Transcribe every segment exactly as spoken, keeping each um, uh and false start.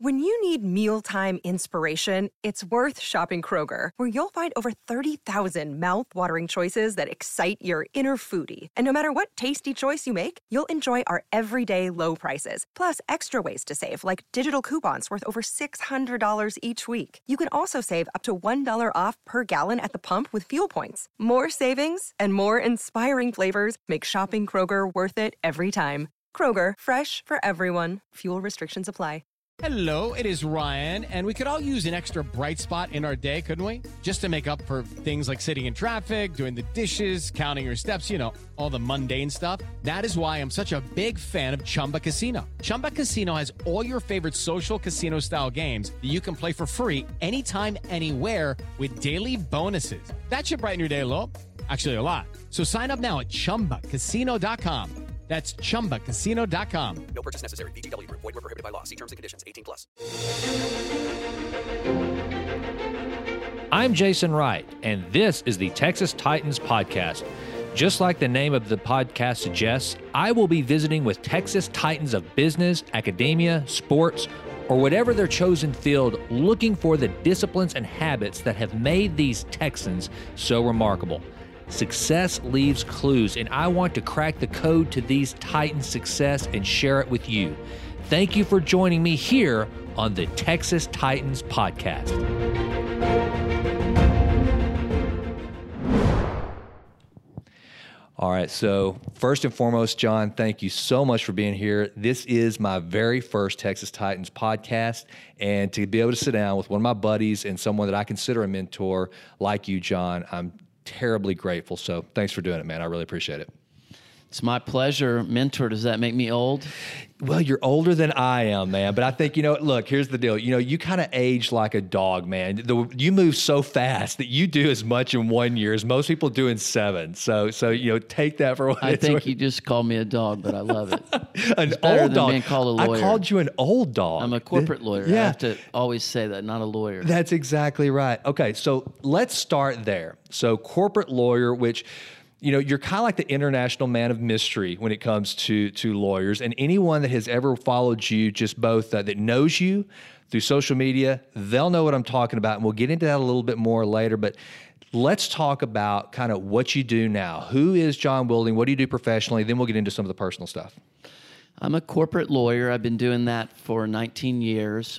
When you need mealtime inspiration, it's worth shopping Kroger, where you'll find over thirty thousand mouth-watering choices that excite your inner foodie. And no matter what tasty choice you make, you'll enjoy our everyday low prices, plus extra ways to save, like digital coupons worth over six hundred dollars each week. You can also save up to one dollar off per gallon at the pump with fuel points. More savings and more inspiring flavors make shopping Kroger worth it every time. Kroger, fresh for everyone. Fuel restrictions apply. Hello, it is Ryan, and we could all use an extra bright spot in our day, couldn't we? Just to make up for things like sitting in traffic, doing the dishes, counting your steps, you know, all the mundane stuff. That is why I'm such a big fan of Chumba Casino. Chumba Casino has all your favorite social casino-style games that you can play for free anytime, anywhere with daily bonuses. That should brighten your day a little. Actually, a lot. So sign up now at chumba casino dot com. That's chumba casino dot com. No purchase necessary. V G W Group. Void where prohibited by law. See terms and conditions. eighteen plus. I'm Jason Wright, and this is the Texas Titans Podcast. Just like the name of the podcast suggests, I will be visiting with Texas Titans of business, academia, sports, or whatever their chosen field, looking for the disciplines and habits that have made these Texans so remarkable. Success leaves clues, and I want to crack the code to these Titans' success and share it with you. Thank you for joining me here on the Texas Titans Podcast. All right, so first and foremost, John, thank you so much for being here. This is my very first Texas Titans podcast, and to be able to sit down with one of my buddies and someone that I consider a mentor like you, John, I'm terribly grateful. So thanks for doing it, man. I really appreciate it. It's my pleasure. Mentor, does that make me old? Well, you're older than I am, man. But I think, you know, look, here's the deal. You know, you kind of age like a dog, man. The, you move so fast that you do as much in one year as most people do in seven. So, so you know, take that for what I it's think worth. You just called me a dog, but I love it. An it's better old than dog. being called a lawyer. I called you an old dog. I'm a corporate lawyer. Yeah. I have to always say that, not a lawyer. That's exactly right. Okay, so let's start there. So corporate lawyer, which, you know, you're kind of like the international man of mystery when it comes to to lawyers. And anyone that has ever followed you, just both uh, that knows you through social media, they'll know what I'm talking about. And we'll get into that a little bit more later. But let's talk about kind of what you do now. Who is John Wilding? What do you do professionally? Then we'll get into some of the personal stuff. I'm a corporate lawyer. I've been doing that for nineteen years.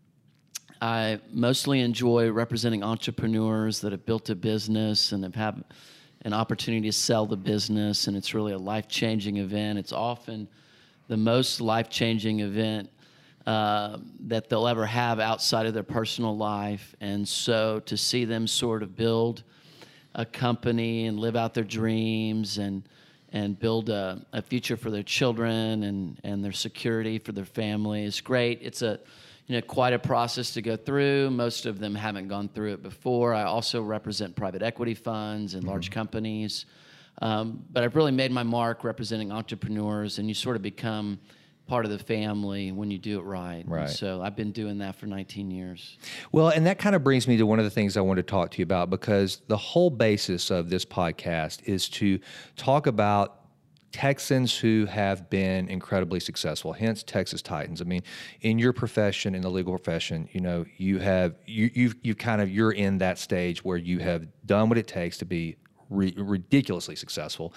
I mostly enjoy representing entrepreneurs that have built a business and have had an opportunity to sell the business, and it's really a life-changing event. It's often the most life-changing event uh, that they'll ever have outside of their personal life. And so to see them sort of build a company and live out their dreams and and build a, a future for their children and, and their security for their family is great. It's a you know quite a process to go through. Most of them haven't gone through it before. I also represent private equity funds and mm-hmm. large companies. Um, but I've really made my mark representing entrepreneurs, and you sort of become part of the family when you do it right. Right. And so I've been doing that for nineteen years. Well, and that kind of brings me to one of the things I want to talk to you about, because the whole basis of this podcast is to talk about Texans who have been incredibly successful, hence Texas Titans. I mean, in your profession, in the legal profession, you know, you have, you you you kind of, you're in that stage where you have done what it takes to be re- ridiculously successful.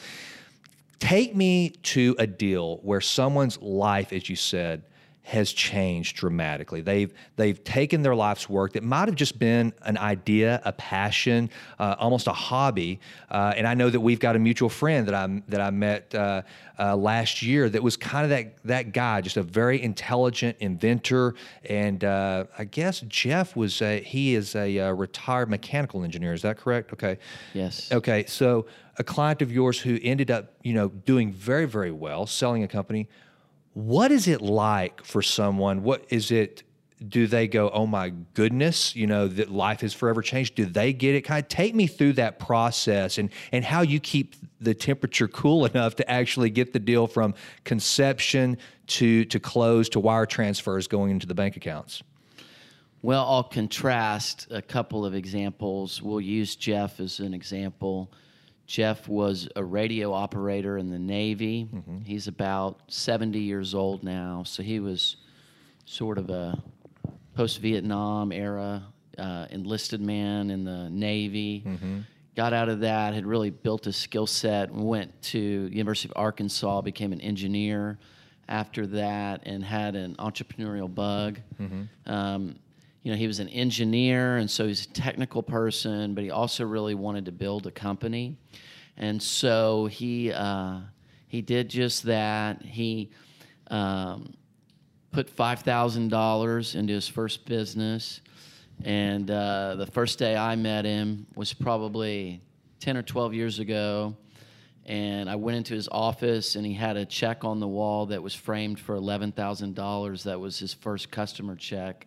Take me to a deal where someone's life, as you said, has changed dramatically. They've they've taken their life's work that might have just been an idea, a passion, uh, almost a hobby. Uh, and I know that we've got a mutual friend that I that I met uh, uh, last year that was kind of that that guy, just a very intelligent inventor. And uh, I guess Jeff was a, he is a uh, retired mechanical engineer. Is that correct? Okay. Yes. Okay. So a client of yours who ended up, you know, doing very very well, selling a company. What is it like for someone? What is it? Do they go, oh my goodness, you know, that life has forever changed? Do they get it? Kind of take me through that process and, and how you keep the temperature cool enough to actually get the deal from conception to, to close to wire transfers going into the bank accounts. Well, I'll contrast a couple of examples. We'll use Jeff as an example. Jeff was a radio operator in the Navy. Mm-hmm. He's about seventy years old now, so he was sort of a post-Vietnam era, uh, enlisted man in the Navy. Mm-hmm. Got out of that, had really built a skill set, went to University of Arkansas, became an engineer after that, and had an entrepreneurial bug. Mm-hmm. Um, you know, he was an engineer, and so he's a technical person, but he also really wanted to build a company. And so he uh, he did just that. He um, put five thousand dollars into his first business. And uh, the first day I met him was probably ten or twelve years ago. And I went into his office, and he had a check on the wall that was framed for eleven thousand dollars. That was his first customer check.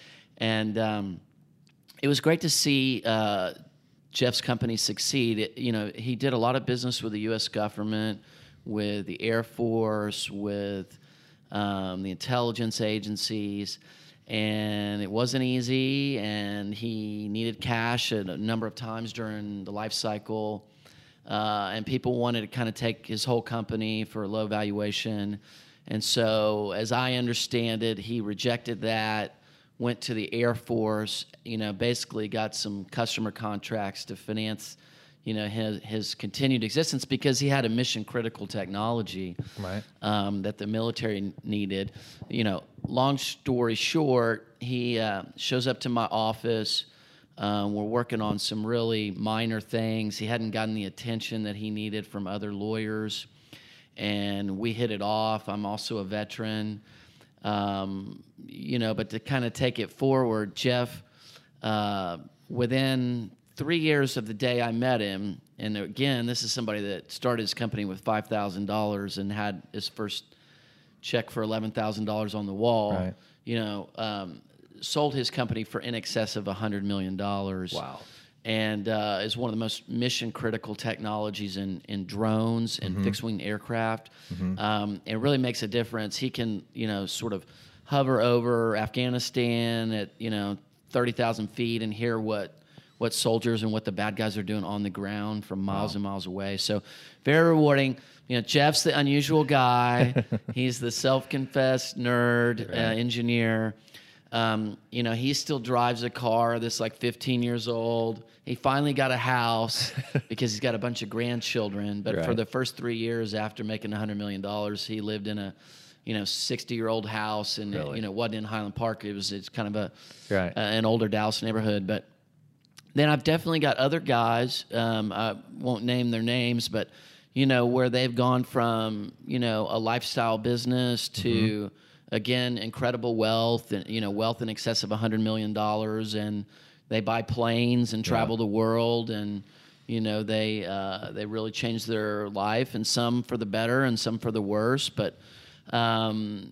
And um, it was great to see uh, Jeff's company succeed. It, you know, he did a lot of business with the U S government, with the Air Force, with um, the intelligence agencies. And it wasn't easy, and he needed cash a number of times during the life cycle. Uh, and people wanted to kind of take his whole company for a low valuation. And so, as I understand it, he rejected that, went to the Air Force, you know, basically got some customer contracts to finance, you know, his, his continued existence, because he had a mission-critical technology right. um, that the military needed. You know, long story short, he uh, shows up to my office. Um, we're working on some really minor things. He hadn't gotten the attention that he needed from other lawyers, and we hit it off. I'm also a veteran. Um, you know, but to kind of take it forward, Jeff, uh, within three years of the day I met him, and again, this is somebody that started his company with five thousand dollars and had his first check for eleven thousand dollars on the wall, right. you know, um, sold his company for in excess of one hundred million dollars. Wow. And uh, is one of the most mission-critical technologies in, in drones and mm-hmm. fixed-wing aircraft. Mm-hmm. Um, it really makes a difference. He can, you know, sort of hover over Afghanistan at, you know, thirty thousand feet and hear what what soldiers and what the bad guys are doing on the ground from miles wow. and miles away. So very rewarding. You know, Jeff's the unusual guy. He's the self-confessed nerd, right. uh, engineer. Um, you know, he still drives a car that's like fifteen years old. He finally got a house because he's got a bunch of grandchildren. But right. for the first three years after making one hundred million dollars, he lived in a, you know, sixty-year-old house. And, really? it, you know, it wasn't in Highland Park. It was it's kind of a right. uh, an older Dallas neighborhood. But then I've definitely got other guys. Um, I won't name their names, but, you know, where they've gone from, you know, a lifestyle business to... Mm-hmm. Again, incredible wealth, and you know, wealth in excess of one hundred million dollars, and they buy planes and travel yeah. the world, and you know, they uh, they really change their life, and some for the better, and some for the worse. But um,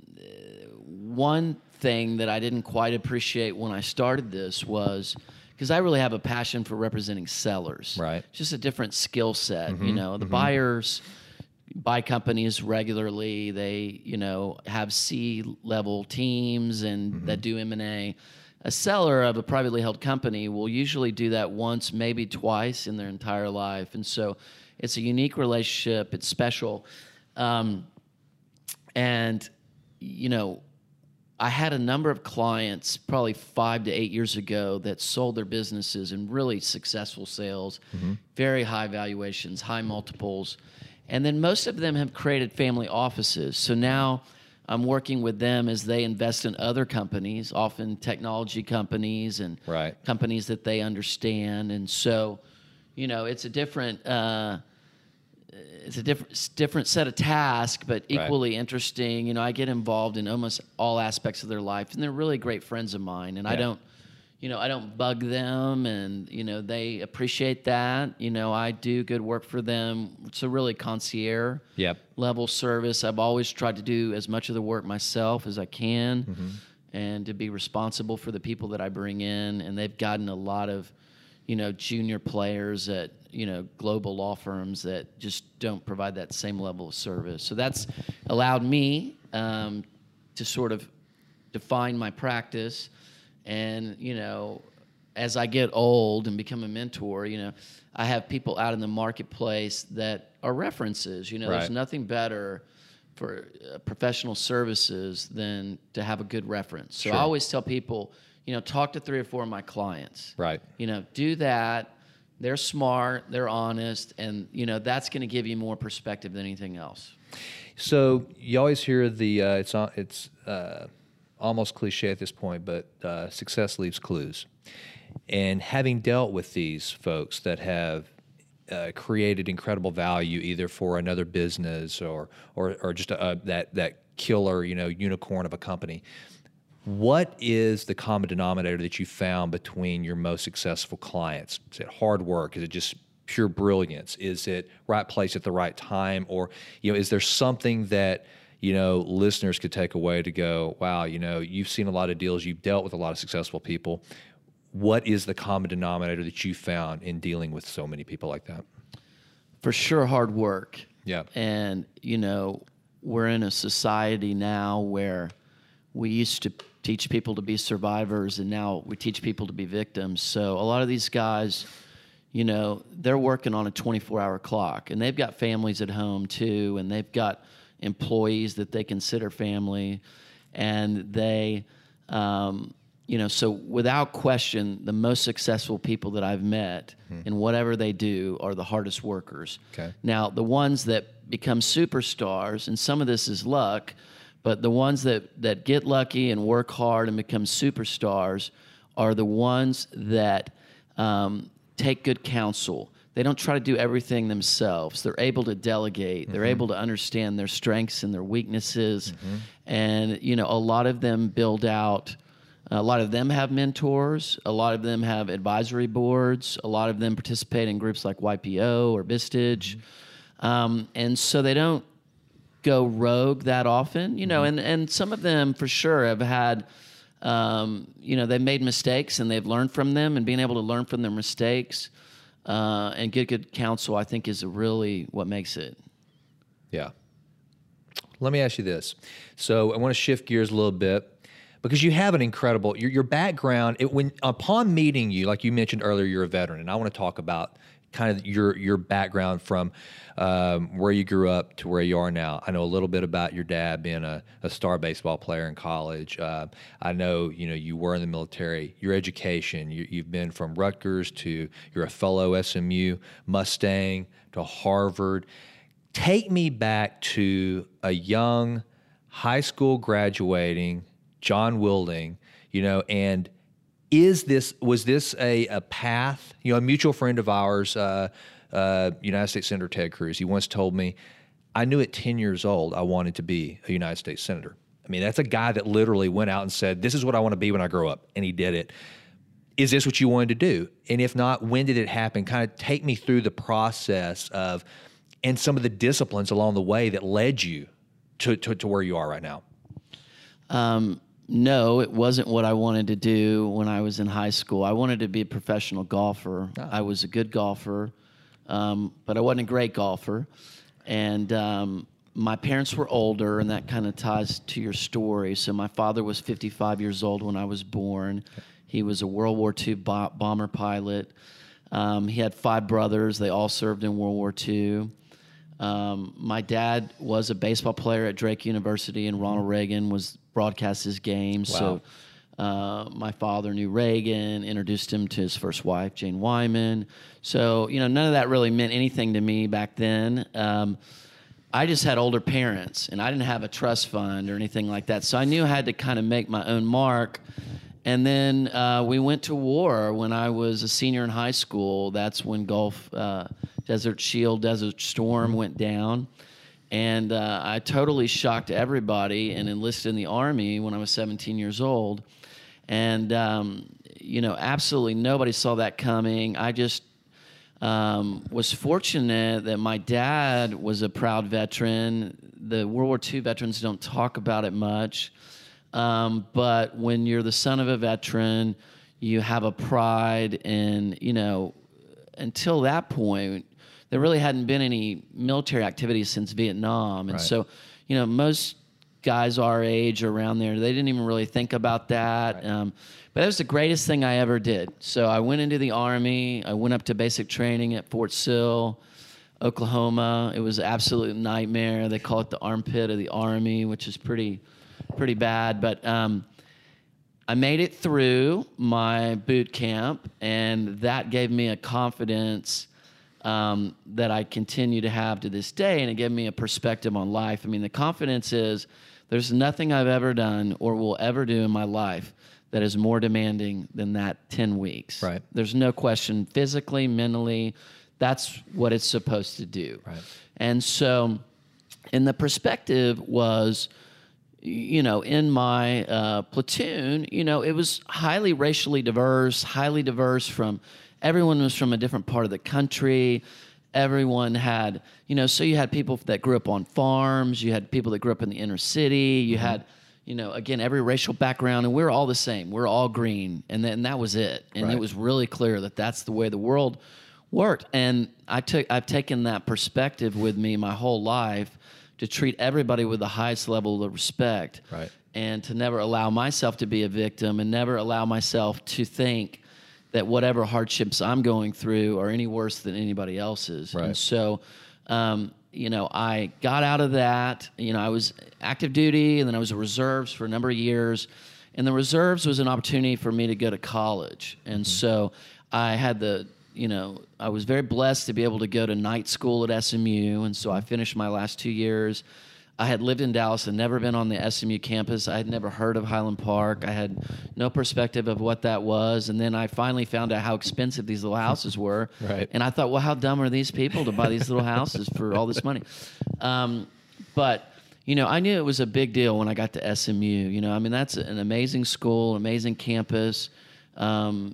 one thing that I didn't quite appreciate when I started this was because I really have a passion for representing sellers. Right, it's just a different skill set. Mm-hmm. You know, the mm-hmm. buyers buy companies regularly. They, you know, have C-level teams and mm-hmm. that do M and A. A seller of a privately held company will usually do that once, maybe twice in their entire life. And so it's a unique relationship. It's special. Um, and, you know, I had a number of clients probably five to eight years ago that sold their businesses in really successful sales, mm-hmm. very high valuations, high multiples. And then most of them have created family offices. So now I'm working with them as they invest in other companies, often technology companies and right. companies that they understand. And so, you know, it's a different, uh, it's a different, different set of tasks, but equally right. interesting. You know, I get involved in almost all aspects of their life, and they're really great friends of mine. And yeah. I don't, you know, I don't bug them, and, you know, they appreciate that. You know, I do good work for them. It's a really concierge yep. level service. I've always tried to do as much of the work myself as I can mm-hmm. and to be responsible for the people that I bring in. And they've gotten a lot of, you know, junior players at, you know, global law firms that just don't provide that same level of service. So that's allowed me um, to sort of define my practice. And, you know, as I get old and become a mentor, you know, I have people out in the marketplace that are references. You know, right. there's nothing better for uh, professional services than to have a good reference. So Sure. I always tell people, you know, talk to three or four of my clients. Right. You know, do that. They're smart, they're honest, and, you know, that's going to give you more perspective than anything else. So you always hear the uh, it's on- it's uh, almost cliche at this point, but uh, success leaves clues. And having dealt with these folks that have uh, created incredible value either for another business or or or just a, that that killer, you know, unicorn of a company, what is the common denominator that you found between your most successful clients? Is it hard work? Is it just pure brilliance? Is it right place at the right time? Or, you know, is there something that, you know, listeners could take away to go, wow, you know, you've seen a lot of deals, you've dealt with a lot of successful people. What is the common denominator that you found in dealing with so many people like that? For sure, hard work. Yeah. And, you know, we're in a society now where we used to teach people to be survivors, and now we teach people to be victims. So a lot of these guys, you know, they're working on a twenty-four hour clock, and they've got families at home too, and they've got employees that they consider family, and they, um, you know, so without question, the most successful people that I've met mm-hmm. in whatever they do are the hardest workers. Okay. Now, the ones that become superstars, and some of this is luck, but the ones that, that get lucky and work hard and become superstars are the ones that um, take good counsel. They don't try to do everything themselves. They're able to delegate. Mm-hmm. They're able to understand their strengths and their weaknesses. Mm-hmm. And, you know, a lot of them build out, a lot of them have mentors. A lot of them have advisory boards. A lot of them participate in groups like Y P O or Vistage. Mm-hmm. Um, and so they don't go rogue that often, you know, mm-hmm. and, and some of them for sure have had, um, you know, they've made mistakes and they've learned from them, and being able to learn from their mistakes uh, and get good counsel, I think, is really what makes it. Yeah. Let me ask you this. So I want to shift gears a little bit because you have an incredible, your, your background, it, when upon meeting you, like you mentioned earlier, you're a veteran, and I want to talk about kind of your your background from um, where you grew up to where you are now. I know a little bit about your dad being a, a star baseball player in college. Uh, I know you know you were in the military. Your education, you, you've been from Rutgers to you're a fellow S M U Mustang to Harvard. Take me back to a young high school graduating John Wilding, you know, and Is this was this a, a path? You know, a mutual friend of ours, uh, uh, United States Senator Ted Cruz, he once told me, I knew at ten years old I wanted to be a United States Senator. I mean, that's a guy that literally went out and said, this is what I want to be when I grow up, and he did it. Is this what you wanted to do? And if not, when did it happen? Kind of take me through the process of, and some of the disciplines along the way that led you to, to, to where you are right now. Um, no, it wasn't what I wanted to do when I was in high school. I wanted to be a professional golfer. Oh. I was a good golfer, um, but I wasn't a great golfer. And um, my parents were older, and that kind of ties to your story. So my father was fifty-five years old when I was born. Okay. He was a World War Two bo- bomber pilot. Um, he had five brothers. They all served in World War Two. Um, my dad was a baseball player at Drake University, and Ronald Reagan was broadcast his games. Wow. So uh, my father knew Reagan, introduced him to his first wife, Jane Wyman. So, you know, none of that really meant anything to me back then. Um, I just had older parents, and I didn't have a trust fund or anything like that. So I knew I had to kind of make my own mark. And then uh, we went to war when I was a senior in high school. That's when Gulf, uh, Desert Shield, Desert Storm went down. And uh, I totally shocked everybody and enlisted in the Army when I was seventeen years old. And, um, you know, absolutely nobody saw that coming. I just um, was fortunate that my dad was a proud veteran. The World War Two veterans don't talk about it much. Um, but when you're the son of a veteran, you have a pride, and, you know, until that point, there really hadn't been any military activities since Vietnam. And right. so, you know, most guys our age around there, they didn't even really think about that. Right. Um, but that was the greatest thing I ever did. So I went into the Army. I went up to basic training at Fort Sill. Oklahoma. It was an absolute nightmare. They call it the armpit of the Army, which is pretty, pretty bad. But um, I made it through my boot camp, and that gave me a confidence um, that I continue to have to this day, and it gave me a perspective on life. I mean, the confidence is there's nothing I've ever done or will ever do in my life that is more demanding than that ten weeks. Right. There's no question, physically, mentally, that's what it's supposed to do. Right. And so, and the perspective was, you know, in my uh, platoon, you know, it was highly racially diverse, highly diverse from, everyone was from a different part of the country. Everyone had, you know, so you had people that grew up on farms, you had people that grew up in the inner city, you mm-hmm. had, you know, again, every racial background, and we we're all the same. We're all green, and then that was it. And right. it was really clear that that's the way the world worked. And I took, I've taken that perspective with me my whole life to treat everybody with the highest level of respect, right. and to never allow myself to be a victim, and never allow myself to think that whatever hardships I'm going through are any worse than anybody else's. Right. And so, um, you know, I got out of that. You know, I was active duty, and then I was a reserves for a number of years. And the reserves was an opportunity for me to go to college. And mm-hmm. so I had the, you know, I was very blessed to be able to go to night school at S M U. And so I finished my last two years. I had lived in Dallas and never been on the S M U campus. I had never heard of Highland Park. I had no perspective of what that was. And then I finally found out how expensive these little houses were. Right. And I thought, well, how dumb are these people to buy these little houses for all this money? Um, but, you know, I knew it was a big deal when I got to S M U. You know, I mean, that's an amazing school, amazing campus, um,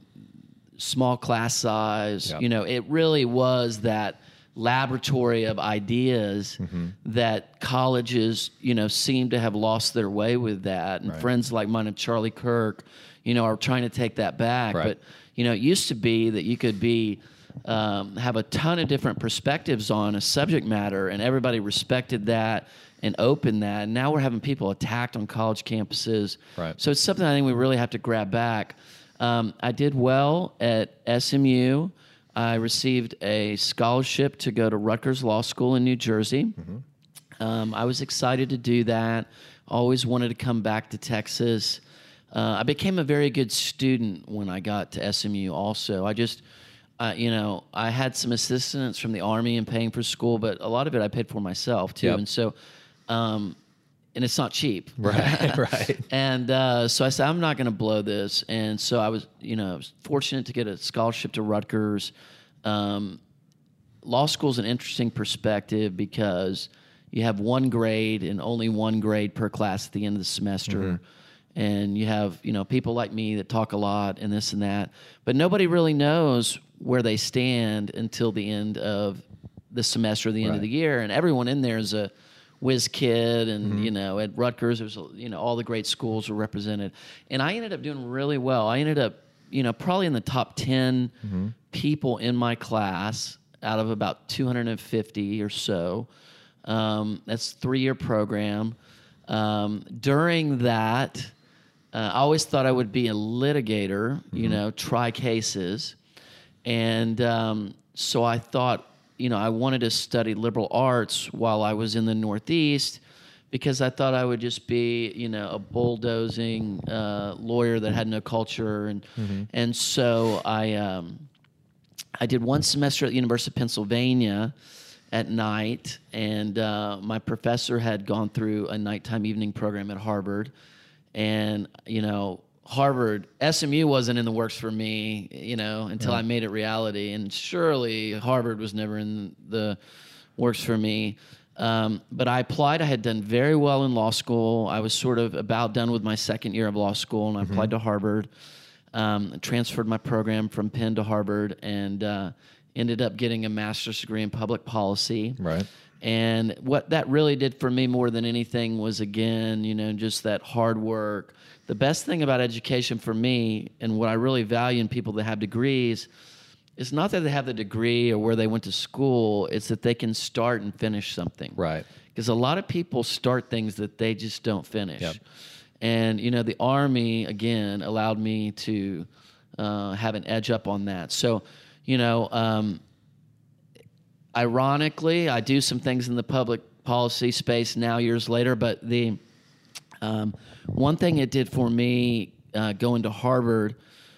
small class size. Yep. You know, it really was that laboratory of ideas mm-hmm. that colleges, you know, seem to have lost their way with that. And right. friends like mine and Charlie Kirk, you know, are trying to take that back. Right. But, you know, it used to be that you could be, um, have a ton of different perspectives on a subject matter, and everybody respected that and opened that. And now we're having people attacked on college campuses. Right. So it's something I think we really have to grab back. Um, I did well at S M U. I received a scholarship to go to Rutgers Law School in New Jersey. Mm-hmm. Um, I was excited to do that. Always wanted to come back to Texas. Uh, I became a very good student when I got to S M U also. I just, uh, you know, I had some assistance from the Army in paying for school, but a lot of it I paid for myself too. Yep. And so, um, and it's not cheap. Right, right. And uh, so I said, I'm not going to blow this. And so I was, you know, I was fortunate to get a scholarship to Rutgers. Um, law school is an interesting perspective because you have one grade and only one grade per class at the end of the semester. Mm-hmm. And you have, you know, people like me that talk a lot and this and that. But nobody really knows where they stand until the end of the semester, the end right. of the year. And everyone in there is a whiz kid, and mm-hmm. you know, at Rutgers, there was, you know, all the great schools were represented, and I ended up doing really well. I ended up, you know, probably in the top ten mm-hmm. people in my class out of about two hundred fifty or so. Um, that's a three-year program. Um, during that, uh, I always thought I would be a litigator, mm-hmm. you know, try cases, and um, so I thought, you know, I wanted to study liberal arts while I was in the Northeast because I thought I would just be, you know, a bulldozing uh, lawyer that had no culture. And mm-hmm. and so I um, I did one semester at the University of Pennsylvania at night, and uh, my professor had gone through a nighttime evening program at Harvard. And, you know, Harvard, S M U wasn't in the works for me, you know, until yeah. I made it reality. And surely Harvard was never in the works for me. Um, but I applied. I had done very well in law school. I was sort of about done with my second year of law school, and I mm-hmm. applied to Harvard, um, transferred my program from Penn to Harvard, and uh, ended up getting a master's degree in public policy. Right. And what that really did for me more than anything was, again, you know, just that hard work. The best thing about education for me, and what I really value in people that have degrees, is not that they have the degree or where they went to school, it's that they can start and finish something. Right. Because a lot of people start things that they just don't finish. Yep. And, you know, the Army, again, allowed me to uh, have an edge up on that. So, you know, um, ironically, I do some things in the public policy space now years later, but the um, one thing it did for me uh, going to Harvard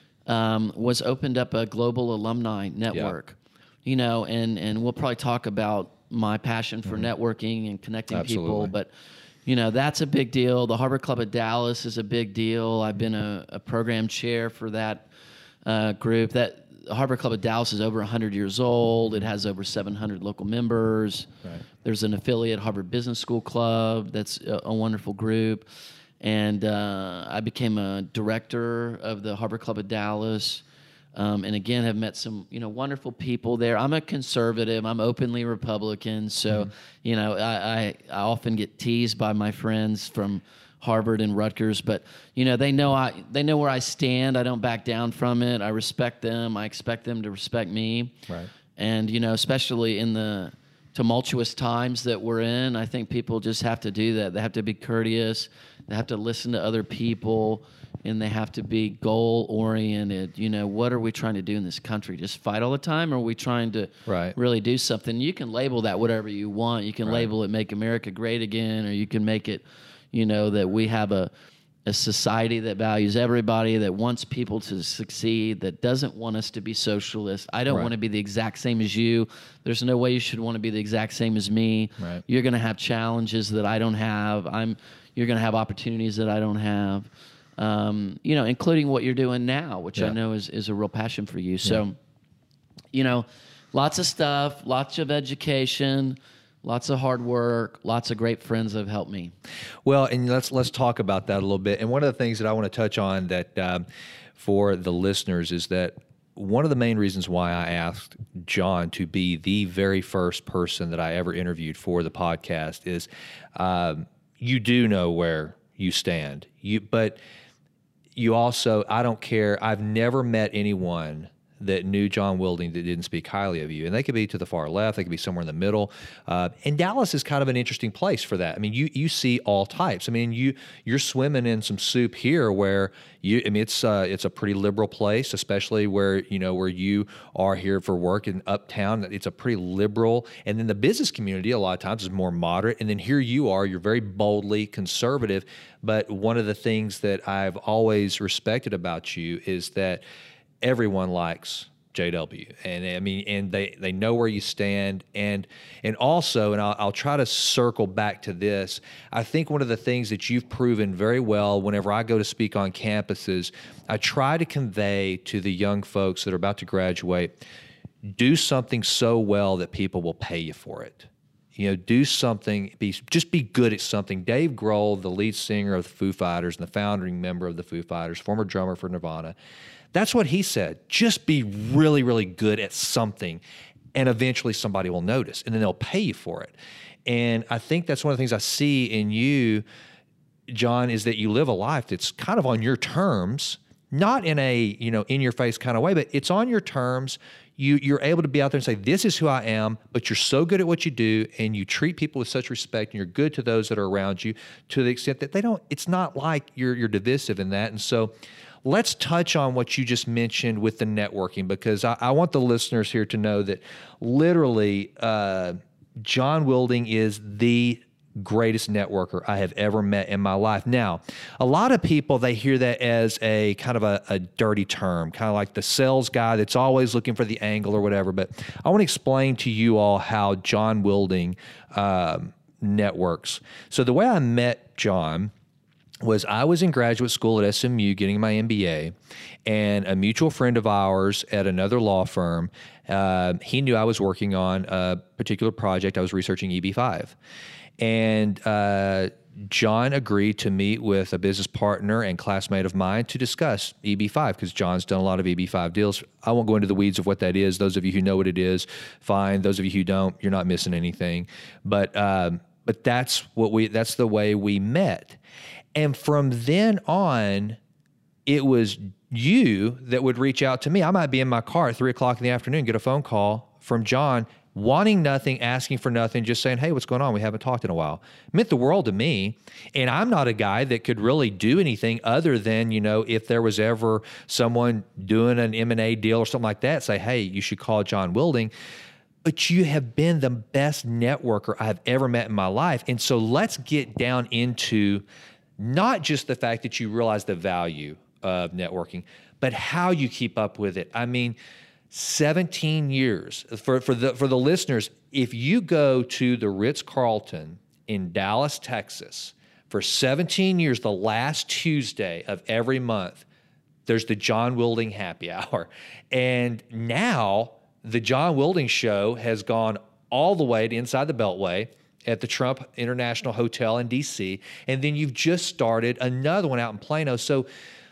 um, was opened up a global alumni network. Yeah. You know, and, and we'll probably talk about my passion for mm-hmm. networking and connecting Absolutely. people, but you know, that's a big deal. The Harvard Club of Dallas is a big deal. I've been a, a program chair for that uh, group. That the Harvard Club of Dallas is over one hundred years old. It has over seven hundred local members. Right. There's an affiliate, Harvard Business School Club, that's a, a wonderful group. And uh, I became a director of the Harvard Club of Dallas. Um, and again, have met some, you know, wonderful people there. I'm a conservative. I'm openly Republican. So, mm. you know, I, I, I often get teased by my friends from Harvard and Rutgers, but, you know, they know I they know where I stand. I don't back down from it. I respect them. I expect them to respect me. Right. And, you know, especially in the tumultuous times that we're in, I think people just have to do that. They have to be courteous. They have to listen to other people. And they have to be goal-oriented. You know, what are we trying to do in this country? Just fight all the time, or are we trying to right. really do something? You can label that whatever you want. You can right. label it Make America Great Again, or you can make it, you know, that we have a, a society that values everybody, that wants people to succeed, that doesn't want us to be socialist. I don't right. want to be the exact same as you. There's no way you should want to be the exact same as me. Right. You're going to have challenges that I don't have. I'm. You're going to have opportunities that I don't have. Um, you know, including what you're doing now, which yeah. I know is, is a real passion for you. So, yeah. you know, lots of stuff, lots of education, lots of hard work, lots of great friends that have helped me. Well, and let's let's talk about that a little bit. And one of the things that I want to touch on that um, for the listeners is that one of the main reasons why I asked John to be the very first person that I ever interviewed for the podcast is um, you do know where you stand. You, but you also, I don't care, I've never met anyone that knew John Wilding that didn't speak highly of you. And they could be to the far left, they could be somewhere in the middle. Uh, and Dallas is kind of an interesting place for that. I mean, you you see all types. I mean, you you're swimming in some soup here where you. I mean, it's uh, it's a pretty liberal place, especially where you know where you are here for work in Uptown. It's a pretty liberal, and then the business community a lot of times is more moderate. And then here you are, you're very boldly conservative. But one of the things that I've always respected about you is that everyone likes J W, and I mean, and they, they know where you stand, and and also, and I'll, I'll try to circle back to this. I think one of the things that you've proven very well whenever I go to speak on campuses, I try to convey to the young folks that are about to graduate, do something so well that people will pay you for it. You know, do something, be just be good at something. Dave Grohl, the lead singer of the Foo Fighters and the founding member of the Foo Fighters, former drummer for Nirvana, that's what he said. Just be really, really good at something, and eventually somebody will notice, and then they'll pay you for it. And I think that's one of the things I see in you, John, is that you live a life that's kind of on your terms, not in a, you know, in-your-face kind of way, but it's on your terms. You, you're able to be out there and say, this is who I am, but you're so good at what you do, and you treat people with such respect, and you're good to those that are around you to the extent that they don't, it's not like you're you're divisive in that. And so let's touch on what you just mentioned with the networking, because I, I want the listeners here to know that literally uh, John Wilding is the greatest networker I have ever met in my life. Now, a lot of people, they hear that as a kind of a, a dirty term, kind of like the sales guy that's always looking for the angle or whatever. But I want to explain to you all how John Wilding um, networks. So the way I met John was I was in graduate school at S M U getting my M B A, and a mutual friend of ours at another law firm, uh, he knew I was working on a particular project. I was researching E B five. And uh, John agreed to meet with a business partner and classmate of mine to discuss E B five, because John's done a lot of E B five deals. I won't go into the weeds of what that is. Those of you who know what it is, fine. Those of you who don't, you're not missing anything. But um, but that's what we. That's the way we met. And from then on, it was you that would reach out to me. I might be in my car at three o'clock in the afternoon, get a phone call from John, wanting nothing, asking for nothing, just saying, hey, what's going on? We haven't talked in a while. It meant the world to me. And I'm not a guy that could really do anything other than, you know, if there was ever someone doing an M and A deal or something like that, say, hey, you should call John Wilding. but you have been the best networker I've ever met in my life. And so let's get down into not just the fact that you realize the value of networking, but how you keep up with it. I mean, seventeen years. For, for, the, for the listeners, if you go to the Ritz-Carlton in Dallas, Texas, for seventeen years, the last Tuesday of every month, there's the John Wilding Happy Hour. And now the John Wilding Show has gone all the way to inside the Beltway at the Trump International Hotel in D C. And then you've just started another one out in Plano. So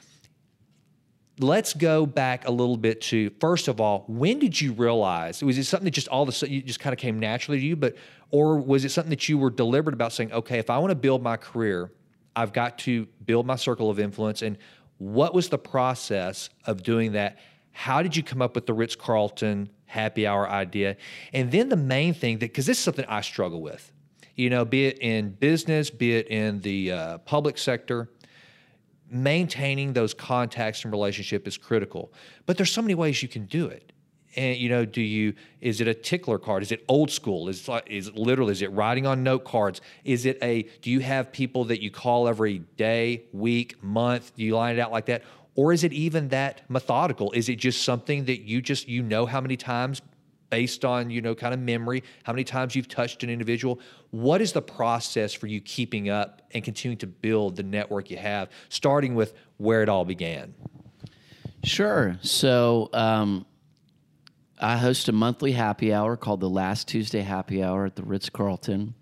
let's go back a little bit to, first of all, when did you realize, was it something that just all of a sudden you just kind of came naturally to you, but, or was it something that you were deliberate about saying, okay, if I want to build my career, I've got to build my circle of influence? And what was the process of doing that? How did you come up with the Ritz-Carlton Happy Hour idea? And then the main thing, that because this is something I struggle with, you know, be it in business, be it in the uh, public sector, maintaining those contacts and relationship is critical. But there's so many ways you can do it. And, you know, do you, is it a tickler card? Is it old school? Is it, is it literally, is it writing on note cards? Is it a, do you have people that you call every day, week, month? Do you line it out like that? Or is it even that methodical? Is it just something that you just, you know how many times based on, you know, kind of memory, how many times you've touched an individual? What is the process for you keeping up and continuing to build the network you have, starting with where it all began? Sure. So um, I host a monthly happy hour called the Last Tuesday Happy Hour at the Ritz-Carlton.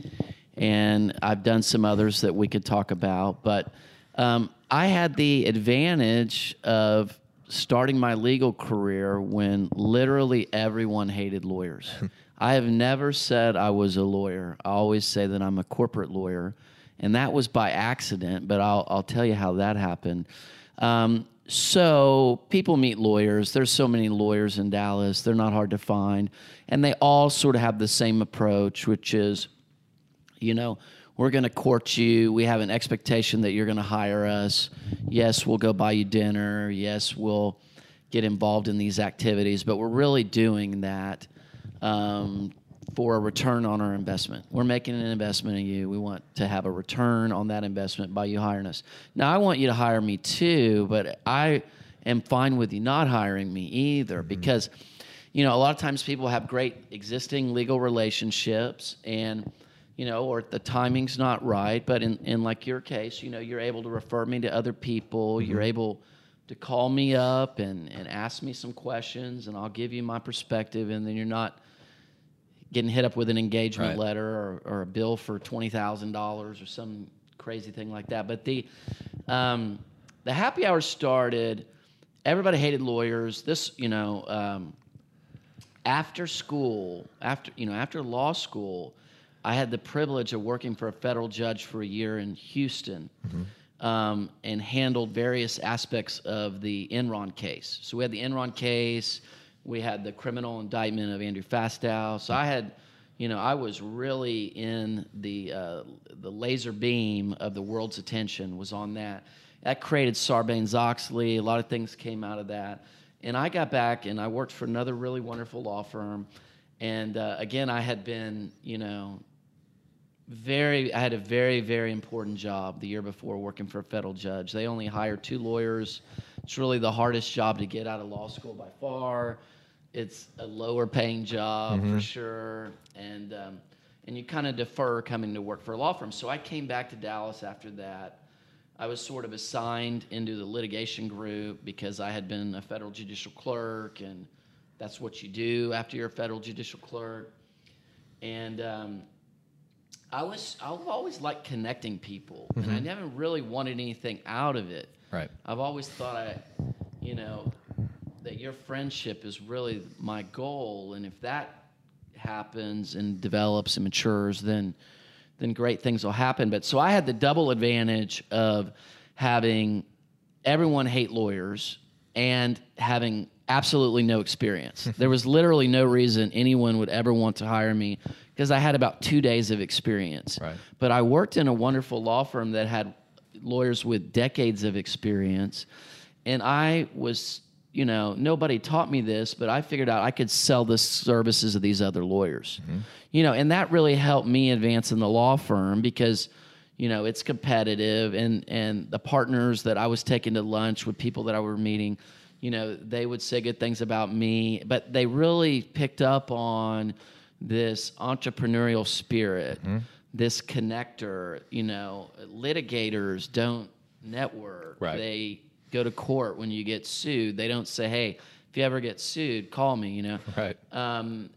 And I've done some others that we could talk about. But um, I had the advantage of starting my legal career when literally everyone hated lawyers. I have never said I was a lawyer. I always say that I'm a corporate lawyer, and that was by accident, but I'll, I'll tell you how that happened. Um, so people meet lawyers. There's so many lawyers in Dallas. They're not hard to find, and they all sort of have the same approach, which is, you know, we're going to court you. We have an expectation that you're going to hire us. Yes, we'll go buy you dinner. Yes, we'll get involved in these activities. But we're really doing that um, for a return on our investment. We're making an investment in you. We want to have a return on that investment by you hiring us. Now, I want you to hire me too, but I am fine with you not hiring me either because, you know, a lot of times people have great existing legal relationships and you know, or the timing's not right. But in, in like your case, you know, you're able to refer me to other people. Mm-hmm. You're able to call me up and, and ask me some questions, and I'll give you my perspective, and then you're not getting hit up with an engagement right. letter or, or a bill for twenty thousand dollars or some crazy thing like that. But the um, the happy hour started, everybody hated lawyers. This, you know, um, after school, after, you know, after law school, I had the privilege of working for a federal judge for a year in Houston, mm-hmm. um, and handled various aspects of the Enron case. So we had the Enron case, we had the criminal indictment of Andrew Fastow. So I had, you know, I was really in the uh, the laser beam of the world's attention was on that. That created Sarbanes-Oxley. A lot of things came out of that. And I got back and I worked for another really wonderful law firm. And uh, again, I had been, you know, Very, I had a very, very important job the year before working for a federal judge. They only hire two lawyers. It's really the hardest job to get out of law school by far. It's a lower paying job mm-hmm. for sure. And um, and you kind of defer coming to work for a law firm. So I came back to Dallas after that. I was sort of assigned into the litigation group because I had been a federal judicial clerk, and that's what you do after you're a federal judicial clerk. And um, I was, I've always liked connecting people, mm-hmm. and I never really wanted anything out of it. Right. I've always thought I, you know, that your friendship is really my goal, and if that happens and develops and matures, then then great things will happen. But so I had the double advantage of having everyone hate lawyers and having absolutely no experience. There was literally no reason anyone would ever want to hire me because I had about two days of experience. Right. But I worked in a wonderful law firm that had lawyers with decades of experience, and I was, you know, nobody taught me this, but I figured out I could sell the services of these other lawyers. Mm-hmm. You know, and that really helped me advance in the law firm because, you know, it's competitive, and, and the partners that I was taking to lunch with people that I were meeting, you know, they would say good things about me, but they really picked up on this entrepreneurial spirit, mm-hmm. this connector. You know, litigators don't network. Right. They go to court when you get sued. They don't say, hey, if you ever get sued, call me, you know. Right. Um,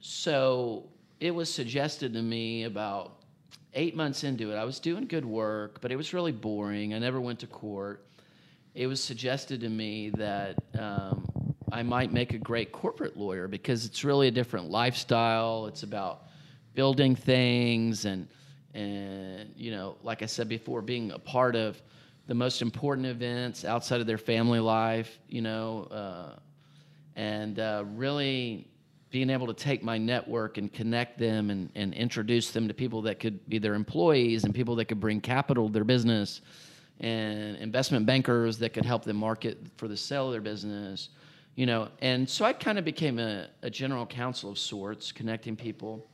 so it was suggested to me about eight months into it. I was doing good work, but it was really boring. I never went to court. It was suggested to me that um, I might make a great corporate lawyer because it's really a different lifestyle. It's about building things and, and you know, like I said before, being a part of the most important events outside of their family life, you know, uh, and uh, really being able to take my network and connect them and, and introduce them to people that could be their employees and people that could bring capital to their business and investment bankers that could help them market for the sale of their business, you know. And so I kind of became a, a general counsel of sorts, connecting people.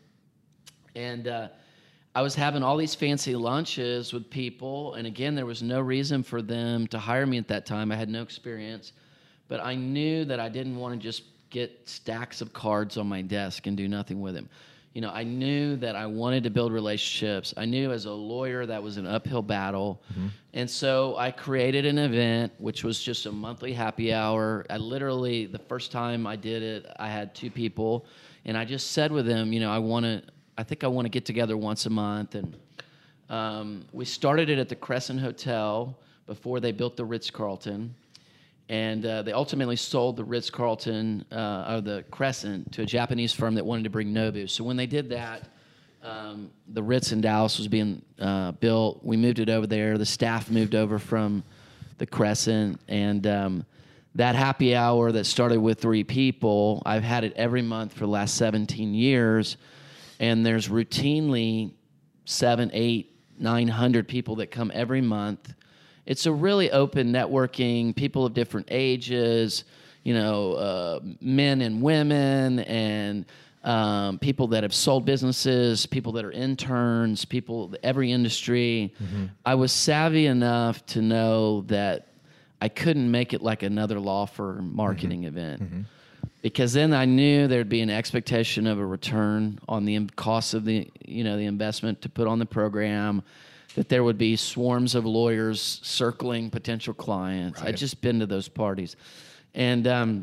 And uh, I was having all these fancy lunches with people, and again, there was no reason for them to hire me at that time. I had no experience, but I knew that I didn't want to just get stacks of cards on my desk and do nothing with them. You know, I knew that I wanted to build relationships. I knew as a lawyer that was an uphill battle. Mm-hmm. And so I created an event, which was just a monthly happy hour. I literally, the first time I did it, I had two people, and I just said with them, you know, I want to, I think I want to get together once a month. And um, we started it at the Crescent Hotel before they built the Ritz-Carlton. And uh, they ultimately sold the Ritz-Carlton, uh, or the Crescent, to a Japanese firm that wanted to bring Nobu. So when they did that, um, the Ritz in Dallas was being uh, built. We moved it over there. The staff moved over from the Crescent. And um, that happy hour that started with three people, I've had it every month for the last seventeen years. And there's routinely seven, eight, nine hundred people that come every month. It's a really open networking, people of different ages, you know, uh, men and women, and um, people that have sold businesses, people that are interns, people, every industry. Mm-hmm. I was savvy enough to know that I couldn't make it like another law firm marketing mm-hmm. event. Mm-hmm. Because then I knew there'd be an expectation of a return on the cost of the, you know, the investment to put on the program, that there would be swarms of lawyers circling potential clients. Right. I'd just been to those parties. And um,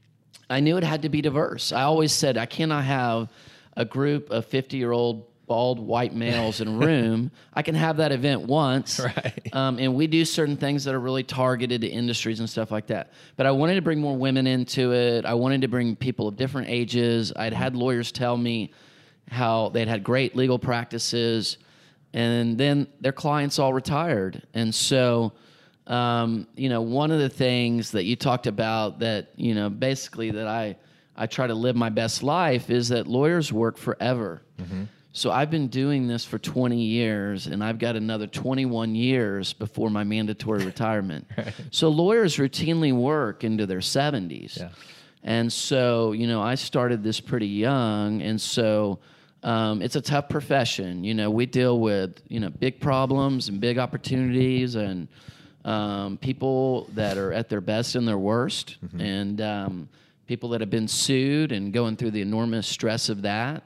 I knew it had to be diverse. I always said I cannot have a group of fifty-year-old bald white males in a room. I can have that event once, right. um, and we do certain things that are really targeted to industries and stuff like that. But I wanted to bring more women into it. I wanted to bring people of different ages. I'd had lawyers tell me how they'd had great legal practices, and then their clients all retired. And so, um, you know, one of the things that you talked about that, you know, basically that I, I try to live my best life is that lawyers work forever. Mm-hmm. So I've been doing this for twenty years, and I've got another twenty-one years before my mandatory retirement. Right. So lawyers routinely work into their seventies. Yeah. And so, you know, I started this pretty young, and so um, it's a tough profession. You know, we deal with, you know, big problems and big opportunities, and um, people that are at their best and their worst, mm-hmm. and um, people that have been sued and going through the enormous stress of that.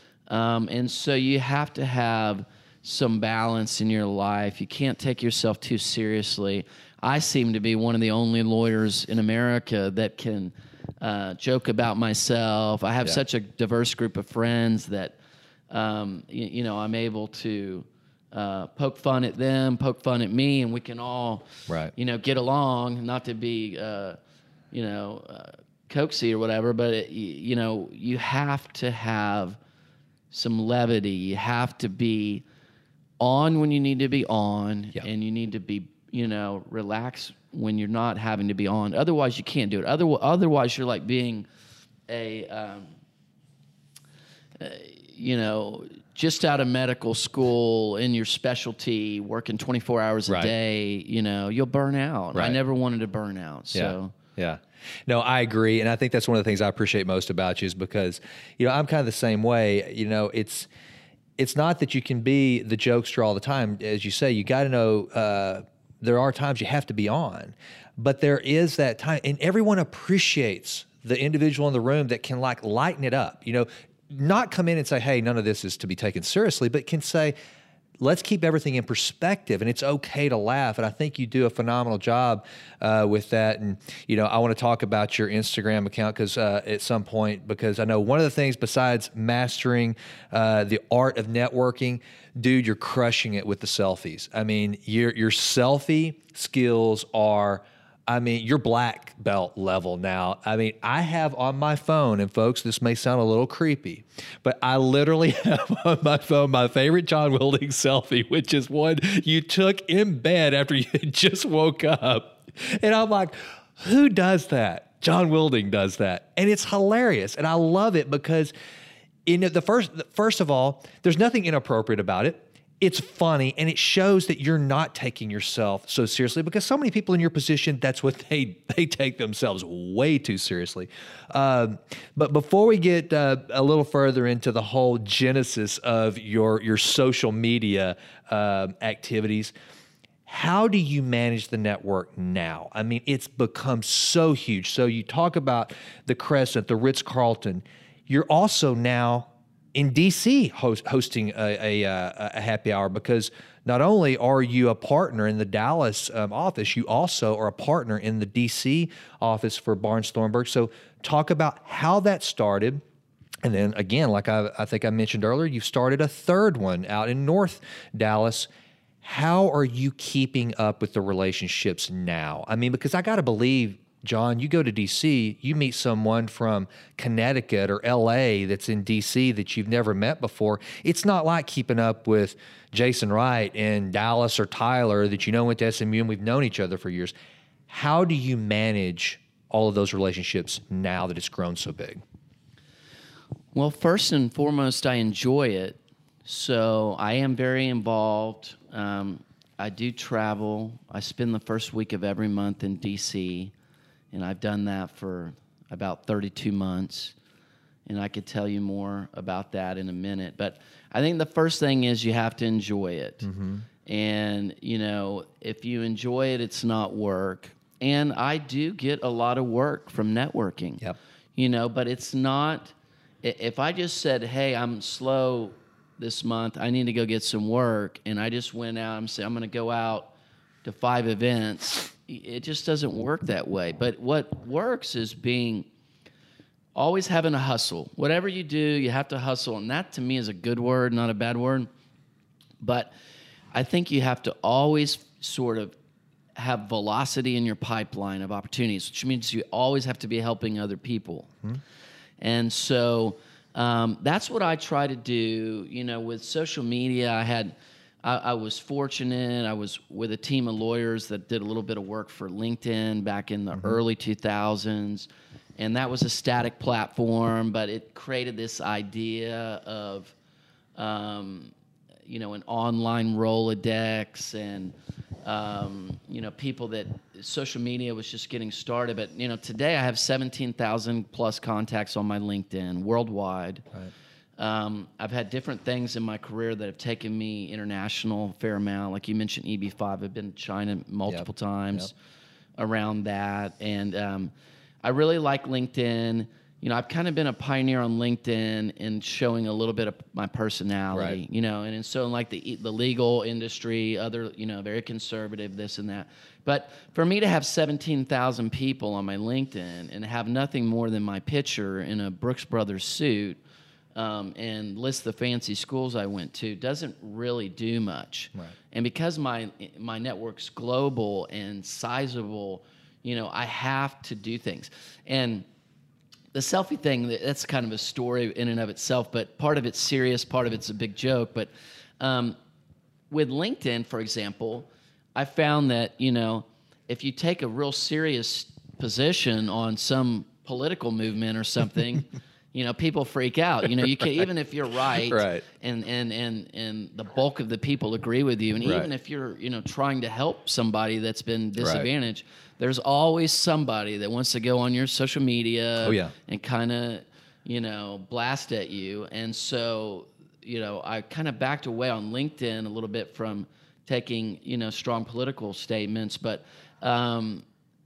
Um, and so you have to have some balance in your life. You can't take yourself too seriously. I seem to be one of the only lawyers in America that can uh, joke about myself. I have yeah. such a diverse group of friends that, um, you, you know, I'm able to uh, poke fun at them, poke fun at me, and we can all, right. you know, get along, not to be, uh, you know, uh, coaxy or whatever, but, it, you, you know, you have to have some levity. You have to be on when you need to be on, yep. and you need to be, you know, relax when you're not having to be on. Otherwise, you can't do it. Other, otherwise, you're like being a, um, uh, you know, just out of medical school in your specialty, working twenty-four hours a right. day. You know, you'll burn out. Right. I never wanted to burn out. So, Yeah. No, I agree. And I think that's one of the things I appreciate most about you is because, you know, I'm kind of the same way. You know, it's it's not that you can be the jokester all the time. As you say, you got to know uh, there are times you have to be on. But there is that time, and everyone appreciates the individual in the room that can like lighten it up. You know, not come in and say, hey, none of this is to be taken seriously, but can say, let's keep everything in perspective, and it's okay to laugh. And I think you do a phenomenal job uh, with that. And, you know, I want to talk about your Instagram account because uh, at some point, because I know one of the things besides mastering uh, the art of networking, dude, you're crushing it with the selfies. I mean, your your selfie skills are, I mean, you're black belt level now. I mean, I have on my phone, and folks, this may sound a little creepy, but I literally have on my phone my favorite John Wilding selfie, which is one you took in bed after you had just woke up. And I'm like, who does that? John Wilding does that. And it's hilarious. And I love it because in the first, first of all, there's nothing inappropriate about it. It's funny, and it shows that you're not taking yourself so seriously because so many people in your position, that's what they they take themselves way too seriously. Um, but before we get uh, a little further into the whole genesis of your, your social media uh, activities, how do you manage the network now? I mean, it's become so huge. So you talk about the Crescent, the Ritz-Carlton. You're also now in D C host, hosting a, a, a happy hour because not only are you a partner in the Dallas um, office, you also are a partner in the D C office for Barnes Thornburg. So talk about how that started. And then again, like I, I think I mentioned earlier, you've started a third one out in North Dallas. How are you keeping up with the relationships now? I mean, because I got to believe, John, you go to D C, you meet someone from Connecticut or L A that's in D C that you've never met before. It's not like keeping up with Jason Wright in Dallas or Tyler that you know went to S M U and we've known each other for years. How do you manage all of those relationships now that it's grown so big? Well, first and foremost, I enjoy it. So I am very involved. Um, I do travel. I spend the first week of every month in D C, and I've done that for about thirty-two months, and I could tell you more about that in a minute. But I think the first thing is you have to enjoy it. Mm-hmm. And, you know, if you enjoy it, it's not work. And I do get a lot of work from networking. Yep. You know, but it's not, if I just said, hey, I'm slow this month, I need to go get some work, and I just went out and said, I'm going to go out to five events, it just doesn't work that way. But what works is being, always having a hustle. Whatever you do, you have to hustle. And that to me is a good word, not a bad word. But I think you have to always sort of have velocity in your pipeline of opportunities, which means you always have to be helping other people. Mm-hmm. And so um, that's what I try to do. You know, with social media, I had... I, I was fortunate. I was with a team of lawyers that did a little bit of work for LinkedIn back in the mm-hmm. early two thousands. And that was a static platform, but it created this idea of, um, you know, an online Rolodex and, um, you know, people that social media was just getting started. But, you know, today I have seventeen thousand plus contacts on my LinkedIn worldwide. Right. Um, I've had different things in my career that have taken me international a fair amount. Like you mentioned E B five. I've been to China multiple yep. times yep. around that. And um, I really like LinkedIn. You know, I've kind of been a pioneer on LinkedIn in showing a little bit of my personality, right. you know, and, and so in like the the legal industry, other, you know, very conservative, this and that. But for me to have seventeen thousand people on my LinkedIn and have nothing more than my picture in a Brooks Brothers suit, Um, and list the fancy schools I went to doesn't really do much. Right. And because my my network's global and sizable, you know, I have to do things. And the selfie thing, that's kind of a story in and of itself, but part of it's serious, part of it's a big joke. But um, with LinkedIn, for example, I found that, you know, if you take a real serious position on some political movement or something, you know, people freak out. You know, you can even if you're right, Right. and and and and the bulk of the people agree with you, and Right. even if you're, you know, trying to help somebody that's been disadvantaged, there's always somebody that wants to go on your social media Oh, yeah. and kind of, you know, blast at you. And so, you know, I kind of backed away on LinkedIn a little bit from taking, you know, strong political statements, but um,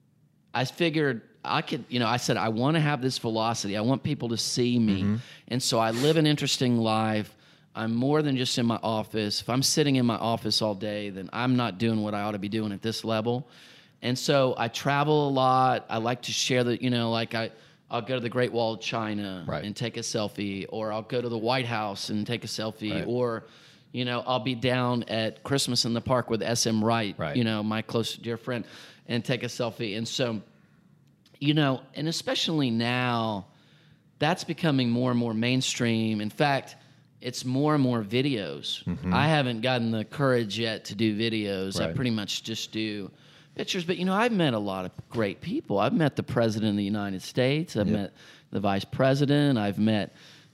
I figured I could, you know, I said, I want to have this velocity. I want people to see me. Mm-hmm. And so I live an interesting life. I'm more than just in my office. If I'm sitting in my office all day, then I'm not doing what I ought to be doing at this level. And so I travel a lot. I like to share the, you know, like I, I'll go to the Great Wall of China Right. and take a selfie, or I'll go to the White House and take a selfie, Right. or, you know, I'll be down at Christmas in the Park with S M Wright, Right. you know, my close dear friend, and take a selfie. And so, you know, and especially now, that's becoming more and more mainstream. In fact, it's more and more videos. I haven't gotten the courage yet to do videos. I Right. pretty much just do pictures. But, you know, I've met a lot of great people. I've met the President of the United States. I've Yep. met the Vice President. I've met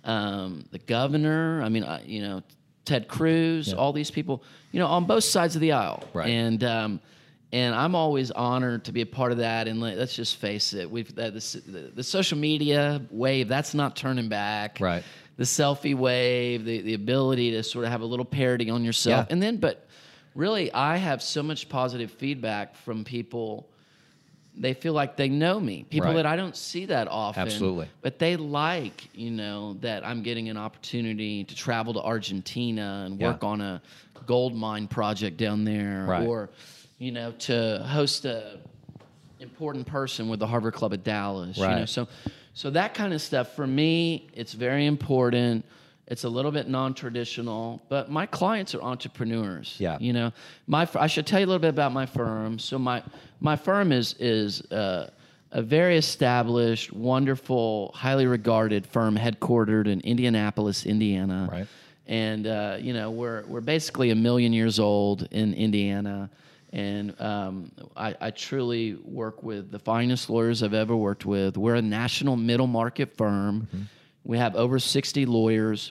um, the Governor. I mean, I, you know, Ted Cruz, Yeah. all these people, you know, on both sides of the aisle. Right. And, um, and I'm always honored to be a part of that. And let, let's just face it, we've that the, the, the social media wave, that's not turning back. Right. The selfie wave, the, the ability to sort of have a little parody on yourself. Yeah. And then, but really, I have so much positive feedback from people. They feel like they know me. People Right. that I don't see that often. Absolutely. But they like, you know, that I'm getting an opportunity to travel to Argentina and Yeah. work on a gold mine project down there. Right. Or, you know, to host a important person with the Harvard Club of Dallas. You know, Right. so so that kind of stuff for me, it's very important. It's a little bit non-traditional, but my clients are entrepreneurs. Yeah. You know, my I should tell you a little bit about my firm. So my my firm is is uh, a very established, wonderful, highly regarded firm headquartered in Indianapolis, Indiana. Right. And uh, you know, we're we're basically a million years old in Indiana. And um, I, I truly work with the finest lawyers I've ever worked with. We're a national middle market firm. Mm-hmm. We have over sixty lawyers.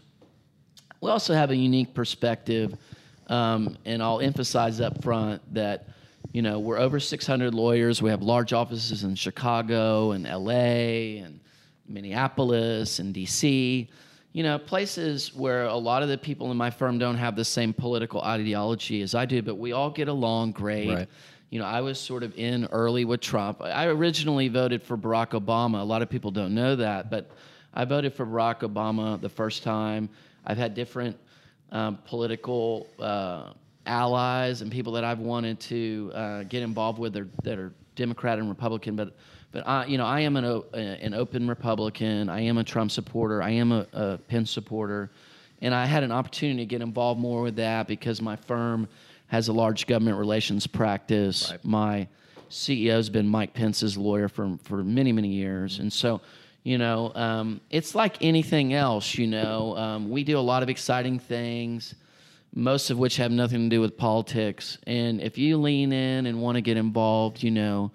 We also have a unique perspective, um, and I'll emphasize up front that, you know, we're over six hundred lawyers. We have large offices in Chicago and L A and Minneapolis and D C, you know, places where a lot of the people in my firm don't have the same political ideology as I do, but we all get along great. Right. You know, I was sort of in early with Trump. I originally voted for Barack Obama. A lot of people don't know that, but I voted for Barack Obama the first time. I've had different um, political uh, allies and people that I've wanted to uh, get involved with that are, that are Democrat and Republican, but but I, you know, I am an o- an open Republican. I am a Trump supporter. I am a, a Pence supporter, and I had an opportunity to get involved more with that because my firm has a large government relations practice. Right. My C E O has been Mike Pence's lawyer for for many many years, and so. You know, um, it's like anything else, you know. Um, we do a lot of exciting things, most of which have nothing to do with politics. And if you lean in and want to get involved, you know,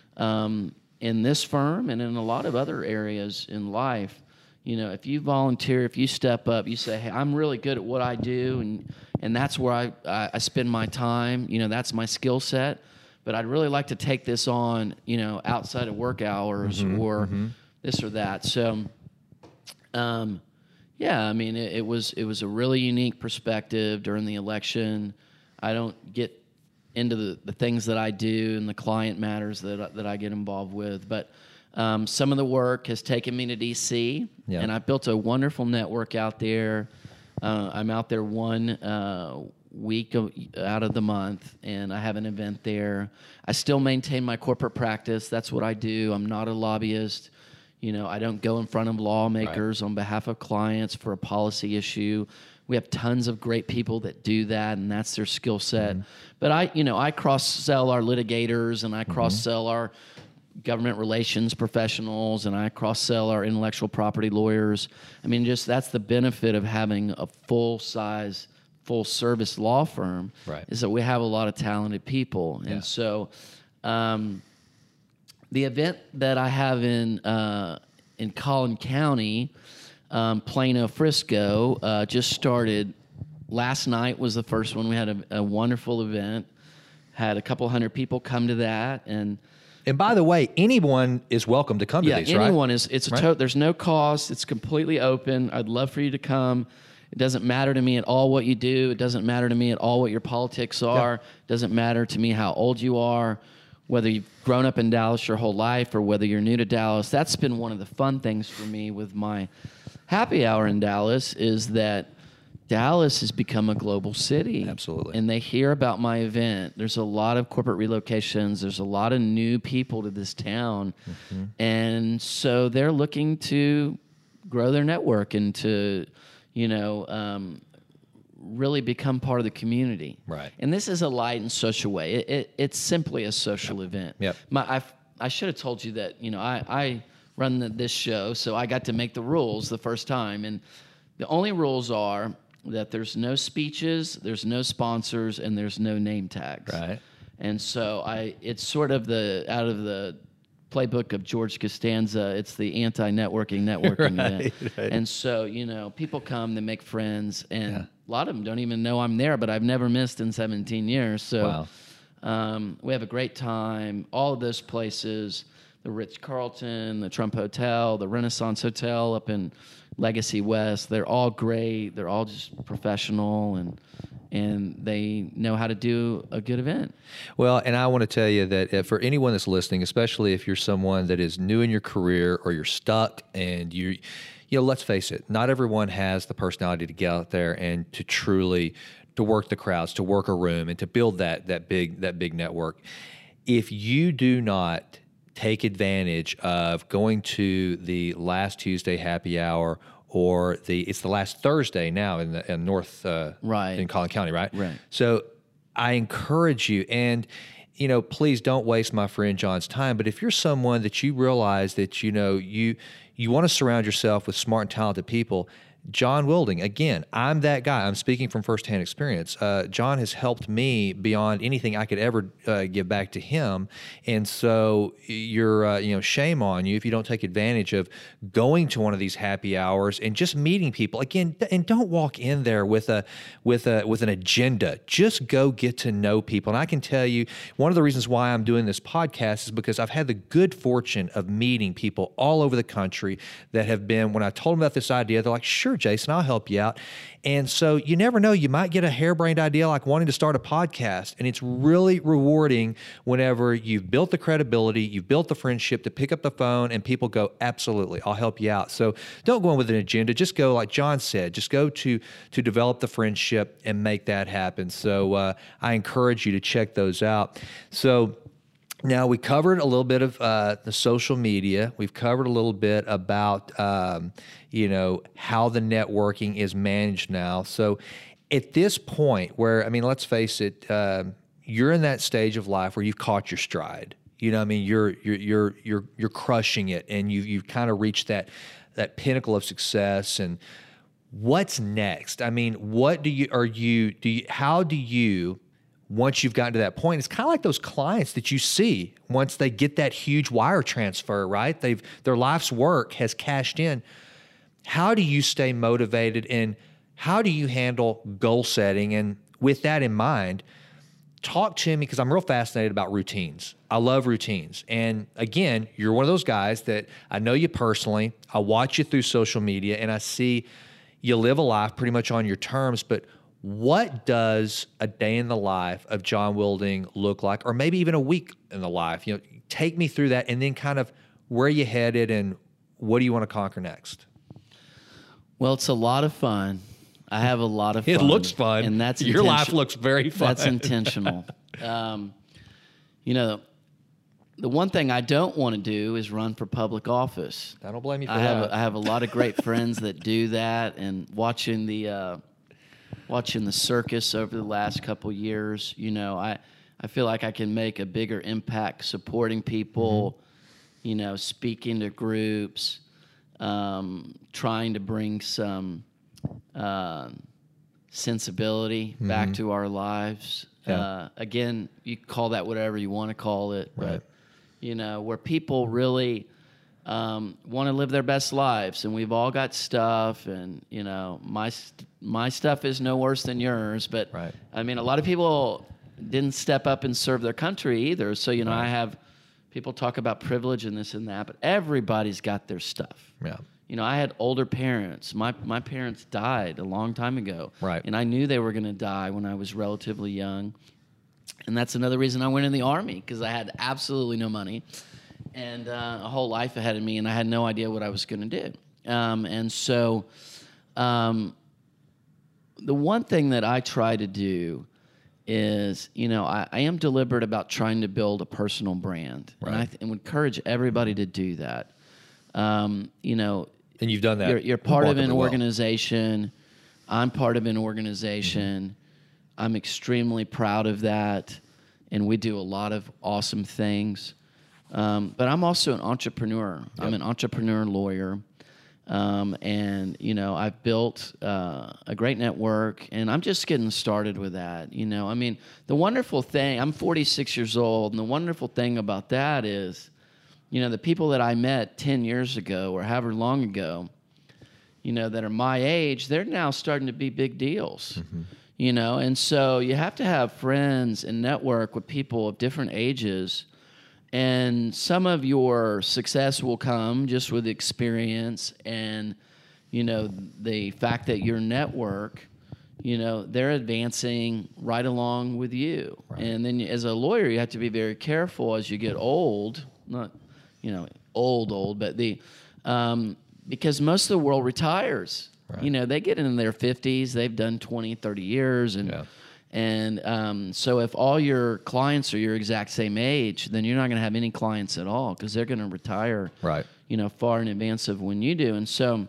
um, in this firm and in a lot of other areas in life, you know, if you volunteer, if you step up, you say, hey, I'm really good at what I do, and, and that's where I, I, I spend my time, you know, that's my skill set. But I'd really like to take this on, you know, outside of work hours Mm-hmm, or this or that. So, um, yeah, I mean, it, it was it was a really unique perspective during the election. I don't get into the, the things that I do and the client matters that I, that I get involved with, but um, some of the work has taken me to D C, Yeah. and I've built a wonderful network out there. Uh, I'm out there one uh, week of, out of the month, and I have an event there. I still maintain my corporate practice. That's what I do. I'm not a lobbyist. You know, I don't go in front of lawmakers on behalf of clients for a policy issue. We have tons of great people that do that, and that's their skill set. But I, you know, I cross-sell our litigators, and I cross-sell our government relations professionals, and I cross-sell our intellectual property lawyers. I mean, just that's the benefit of having a full-size, full-service law firm, Right. is that we have a lot of talented people. Yeah. And so um, the event that I have in uh, in Collin County, um, Plano, Frisco, uh, just started. Last night was the first one. We had a, a wonderful event. Had a couple hundred people come to that, and And by the way, anyone is welcome to come yeah, to these, right? anyone is. It's a Right. to, there's no cost. It's completely open. I'd love for you to come. It doesn't matter to me at all what you do. It doesn't matter to me at all what your politics are. It doesn't matter to me how old you are, whether you've grown up in Dallas your whole life or whether you're new to Dallas. That's been one of the fun things for me with my happy hour in Dallas is that Dallas has become a global city. Absolutely. And they hear about my event. There's a lot of corporate relocations. There's a lot of new people to this town. Mm-hmm. And so they're looking to grow their network and to, you know, um, really become part of the community. Right. And this is a light and social way. It, it, it's simply a social Yep. event. Yep. My, I, I should have told you that, you know, I, I run the, this show, so I got to make the rules the first time. And the only rules are that there's no speeches, there's no sponsors, and there's no name tags. Right. And so I, it's sort of the out of the playbook of George Costanza. It's the anti-networking networking Right, event. right. And so, you know, people come, they make friends, and a lot of them don't even know I'm there, but I've never missed in seventeen years. So Wow. um, we have a great time. All of those places, the Ritz-Carlton, the Trump Hotel, the Renaissance Hotel up in Legacy West, they're all great. They're all just professional, and and they know how to do a good event. Well, and I want to tell you that if, for anyone that's listening, especially if you're someone that is new in your career or you're stuck and you, you know, let's face it, not everyone has the personality to get out there and to truly to work the crowds, to work a room, and to build that that big that big network. If you do not take advantage of going to the last Tuesday happy hour or the it's the last Thursday now in the in North uh, Right. in Collin County, right? Right. So I encourage you, and you know, please don't waste my friend John's time. But if you're someone that you realize that you know you you want to surround yourself with smart and talented people, John Wilding, again, I'm that guy. I'm speaking from firsthand experience. Uh, John has helped me beyond anything I could ever uh, give back to him. And so you're, uh, you know, shame on you if you don't take advantage of going to one of these happy hours and just meeting people. Again, and don't walk in there with a with a with an agenda. Just go get to know people. And I can tell you, one of the reasons why I'm doing this podcast is because I've had the good fortune of meeting people all over the country that have been, when I told them about this idea, they're like, sure, Jason, I'll help you out. And so you never know, you might get a harebrained idea like wanting to start a podcast. And it's really rewarding whenever you've built the credibility, you've built the friendship to pick up the phone and people go, absolutely, I'll help you out. So don't go in with an agenda. Just go, like John said, just go to to develop the friendship and make that happen. So uh, I encourage you to check those out. So now, we covered a little bit of uh, the social media. We've covered a little bit about, um, you know, how the networking is managed now. So at this point where, I mean, let's face it, um, you're in that stage of life where you've caught your stride. You know, I mean, you're you're you're you're you're crushing it, and you you've kind of reached that that pinnacle of success. And what's next? I mean, what do you are you do? You, how do you once you've gotten to that point, it's kind of like those clients that you see once they get that huge wire transfer, right? They've their life's work has cashed in. How do you stay motivated, and how do you handle goal setting? And with that in mind, talk to me, because I'm real fascinated about routines. I love routines. And again, you're one of those guys that I know you personally. I watch you through social media, and I see you live a life pretty much on your terms, but what does a day in the life of John Wilding look like, or maybe even a week in the life? You know, take me through that, and then kind of where you headed and what do you want to conquer next? Well, it's a lot of fun. I have a lot of fun. It looks fun. And that's your life intention- looks very fun. That's intentional. um, you know, the one thing I don't want to do is run for public office. I don't blame you for I that. have a, I have a lot of great friends that do that, and watching the uh, watching the circus over the last couple years, you know, I I feel like I can make a bigger impact supporting people, mm-hmm. you know, speaking to groups, um, trying to bring some uh, sensibility mm-hmm. back to our lives. Yeah. Uh, again, you call that whatever you want to call it, Right. but you know, where people really um, want to live their best lives, and we've all got stuff, and you know, my st- my stuff is no worse than yours. But Right. I mean, a lot of people didn't step up and serve their country either. So you know, Right. I have people talk about privilege and this and that, but everybody's got their stuff. Yeah. You know, I had older parents. My my parents died a long time ago. Right. And I knew they were going to die when I was relatively young. And that's another reason I went in the Army, because I had absolutely no money and uh, a whole life ahead of me, and I had no idea what I was going to do. Um, and so um, the one thing that I try to do is, you know, I, I am deliberate about trying to build a personal brand. Right. And I th- and would encourage everybody to do that. Um, you know, And you've done that. you're, you're part of an remarkably well. organization. I'm part of an organization. Mm-hmm. I'm extremely proud of that, and we do a lot of awesome things. Um, but I'm also an entrepreneur. I'm an entrepreneur lawyer, um, and you know I've built uh, a great network, and I'm just getting started with that. You know, I mean, the wonderful thing. I'm forty-six years old, and the wonderful thing about that is, you know, the people that I met ten years ago or however long ago, you know, that are my age, they're now starting to be big deals. Mm-hmm. You know, and so you have to have friends and network with people of different ages. And some of your success will come just with experience and, you know, the fact that your network, you know, they're advancing right along with you. Right. And then as a lawyer, you have to be very careful as you get old, not, you know, old, old, but the, um, because most of the world retires. Right. You know, they get into their fifties, they've done twenty, thirty years. And, Yeah. and um, so if all your clients are your exact same age, then you're not going to have any clients at all, because they're going to retire, Right. you know, far in advance of when you do. And so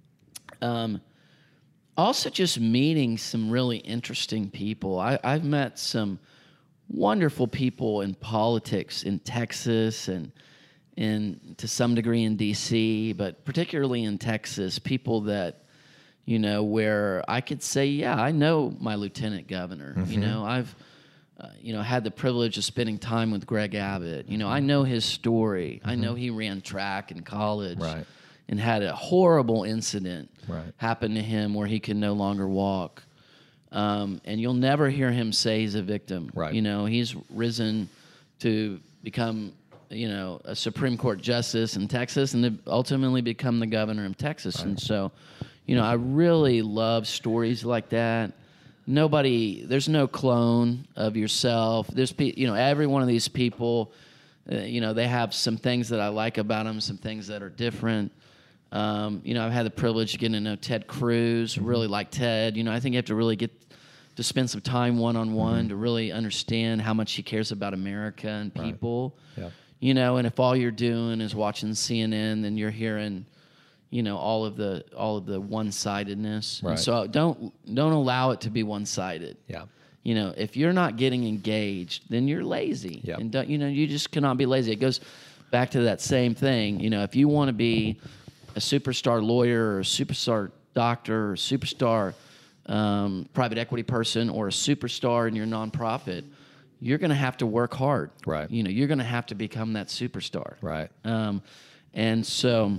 um, also just meeting some really interesting people. I, I've met some wonderful people in politics in Texas and in to some degree in D C, but particularly in Texas, people that, you know, where I could say, yeah, I know my lieutenant governor. Mm-hmm. You know, I've, uh, you know, had the privilege of spending time with Greg Abbott. You know, I know his story. I know he ran track in college. Right. And had a horrible incident Right. happen to him where he can no longer walk. Um, and you'll never hear him say he's a victim. Right. You know, he's risen to become, you know, a Supreme Court justice in Texas and to ultimately become the governor of Texas. Right. And so, you know, I really love stories like that. Nobody, there's no clone of yourself. There's, pe- you know, every one of these people, uh, you know, they have some things that I like about them, some things that are different. Um, you know, I've had the privilege of getting to know Ted Cruz, really like Ted. You know, I think you have to really get to spend some time one-on-one to really understand how much he cares about America and people. Right. Yeah. You know, and if all you're doing is watching C N N, then you're hearing, you know, all of the all of the one-sidedness. Right. And so don't don't allow it to be one-sided. Yeah. You know, if you're not getting engaged, then you're lazy. Yep. And don't, you know, you just cannot be lazy. It goes back to that same thing. You know, if you want to be a superstar lawyer or a superstar doctor or a superstar um, private equity person or a superstar in your nonprofit, you're going to have to work hard. Right. You know, you're going to have to become that superstar. Right. Um, and so,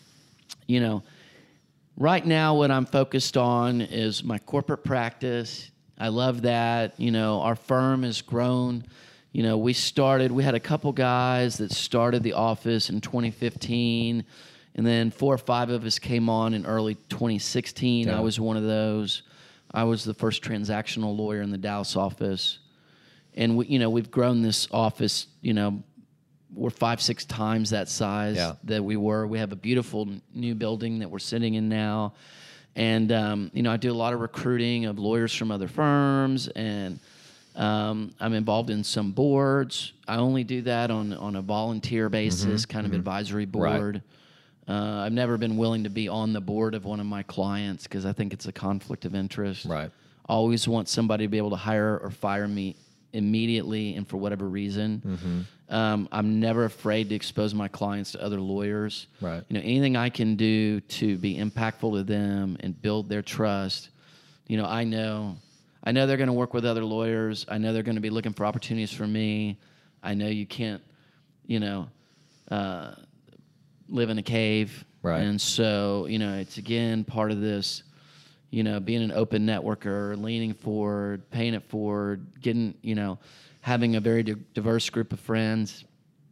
you know, right now what I'm focused on is my corporate practice. I love that. You know, our firm has grown. You know, we started, we had a couple guys that started the office in twenty fifteen, and then four or five of us came on in early twenty sixteen. Yeah. I was one of those. I was the first transactional lawyer in the Dallas office. And, we, you know, we've grown this office, you know, we're five, six times that size Yeah. that we were. We have a beautiful n- new building that we're sitting in now. And, um, you know, I do a lot of recruiting of lawyers from other firms, and um, I'm involved in some boards. I only do that on, on a volunteer basis, kind of advisory board. Uh, I've never been willing to be on the board of one of my clients because I think it's a conflict of interest. Right. Always want somebody to be able to hire or fire me immediately and for whatever reason. Mm-hmm. Um, I'm never afraid to expose my clients to other lawyers. Right. You know, anything I can do to be impactful to them and build their trust. You know, I know, I know they're going to work with other lawyers. I know they're going to be looking for opportunities for me. I know you can't, you know, uh, live in a cave. Right. And so, you know, it's again part of this, you know, being an open networker, leaning forward, paying it forward, getting, you know, having a very di- diverse group of friends.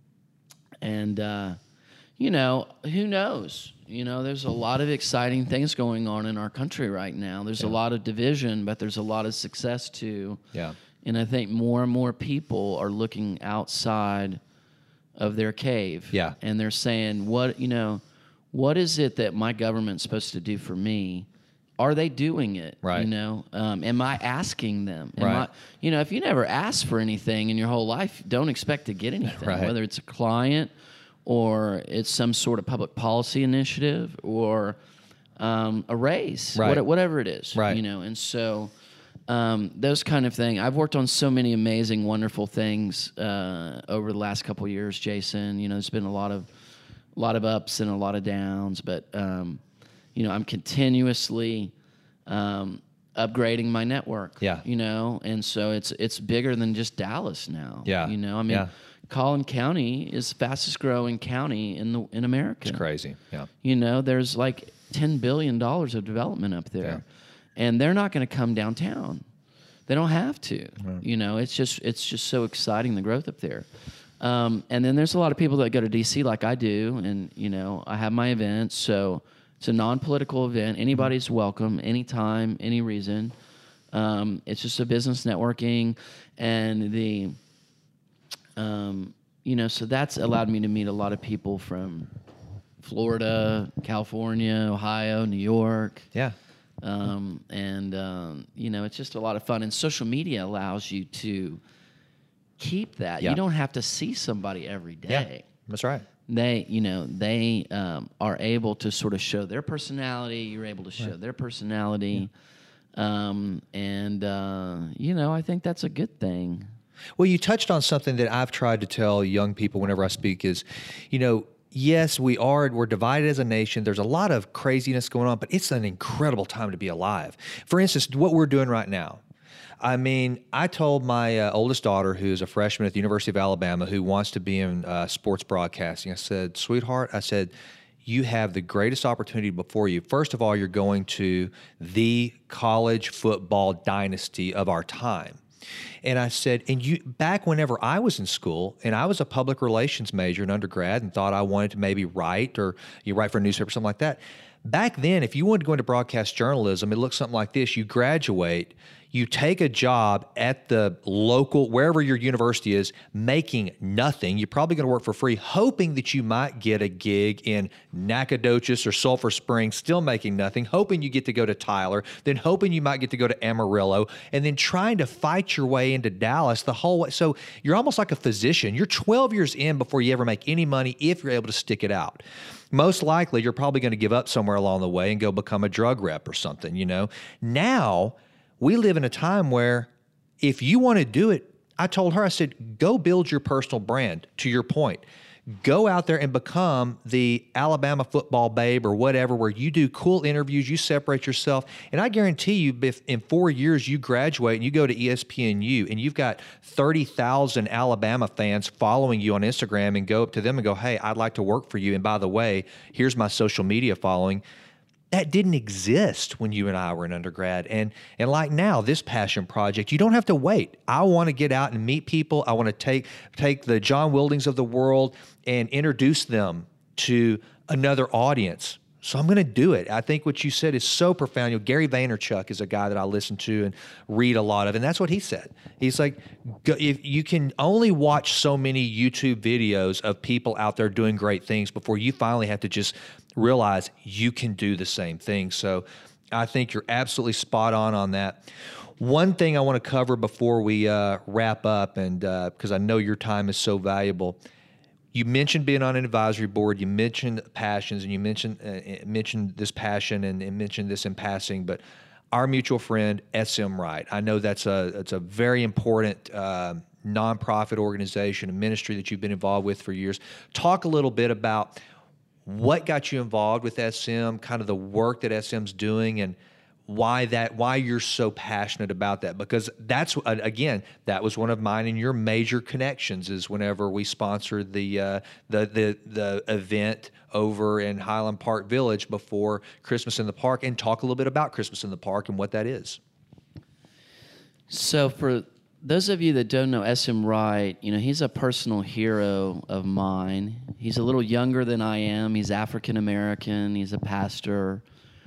And, uh, you know, who knows? You know, there's a lot of exciting things going on in our country right now. There's yeah. a lot of division, but there's a lot of success too. Yeah. And I think more and more people are looking outside of their cave. Yeah. And they're saying, what, you know, what is it that my government's supposed to do for me? Are they doing it? Right. You know, um, am I asking them? Am right. I, you know, if you never ask for anything in your whole life, don't expect to get anything, right. whether it's a client or it's some sort of public policy initiative or um, a raise, right. what, whatever it is. Right. You know, and so um, those kind of things. I've worked on so many amazing, wonderful things uh, over the last couple of years, Jason. You know, there's been a lot of, a lot of ups and a lot of downs, but um, you know, I'm continuously um, upgrading my network. Yeah. You know, and so it's it's bigger than just Dallas now. Yeah. You know, I mean, yeah. Collin County is the fastest growing county in the in America. It's crazy. Yeah. You know, there's like ten billion dollars of development up there. Yeah. And they're not going to come downtown. They don't have to. Right. You know, it's just it's just so exciting, the growth up there. Um, and then there's a lot of people that go to D C like I do, and, you know, I have my events, so it's a non-political event. Anybody's welcome, anytime, any reason. Um, it's just a business networking, and the, um, you know, so that's allowed me to meet a lot of people from Florida, California, Ohio, New York. Yeah. Um, and, um, you know, it's just a lot of fun. And social media allows you to keep that. Yeah. You don't have to see somebody every day. Yeah, that's right. They, you know, they um, are able to sort of show their personality. You're able to show right. their personality. Yeah. Um, and, uh, you know, I think that's a good thing. Well, you touched on something that I've tried to tell young people whenever I speak is, you know, yes, we are, we're divided as a nation. There's a lot of craziness going on, but it's an incredible time to be alive. For instance, what we're doing right now. I mean, I told my uh, oldest daughter, who's a freshman at the University of Alabama, who wants to be in uh, sports broadcasting, I said, sweetheart, I said, you have the greatest opportunity before you. First of all, you're going to the college football dynasty of our time. And I said, and you, back whenever I was in school, and I was a public relations major in undergrad and thought I wanted to maybe write or you write for a newspaper, something like that. Back then, if you wanted to go into broadcast journalism, it looked something like this. You graduate, you take a job at the local, wherever your university is, making nothing. You're probably going to work for free, hoping that you might get a gig in Nacogdoches or Sulphur Springs, still making nothing, hoping you get to go to Tyler, then hoping you might get to go to Amarillo, and then trying to fight your way into Dallas the whole way. So you're almost like a physician. You're twelve years in before you ever make any money if you're able to stick it out. Most likely, you're probably going to give up somewhere along the way and go become a drug rep or something, you know. Now, we live in a time where if you want to do it, I told her, I said, go build your personal brand, to your point. Go out there and become the Alabama football babe or whatever, where you do cool interviews, you separate yourself. And I guarantee you, if in four years you graduate and you go to E S P N U and you've got thirty thousand Alabama fans following you on Instagram and go up to them and go, hey, I'd like to work for you. And by the way, here's my social media following. That didn't exist when you and I were in undergrad. And and like now, this passion project, you don't have to wait. I want to get out and meet people. I want to take take the John Wildings of the world and introduce them to another audience. So I'm going to do it. I think what you said is so profound. You know, Gary Vaynerchuk is a guy that I listen to and read a lot of, and that's what he said. He's like, go, if you can only watch so many YouTube videos of people out there doing great things before you finally have to just realize you can do the same thing. So I think you're absolutely spot on on that. One thing I want to cover before we uh, wrap up, and uh, because I know your time is so valuable. You mentioned being on an advisory board. You mentioned passions, and you mentioned uh, mentioned this passion, and, and mentioned this in passing. But our mutual friend S M Wright, I know that's a it's a very important uh, nonprofit organization, a ministry that you've been involved with for years. Talk a little bit about what got you involved with S M, kind of the work that S M's doing, and why that why you're so passionate about that, because that's uh, again that was one of mine and your major connections is whenever we sponsored the uh, the the the event over in Highland Park Village before Christmas in the Park, and talk a little bit about Christmas in the Park and what that is. So for those of you that don't know S M Wright, you know, he's a personal hero of mine. He's a little younger than I am. He's African American. He's a pastor.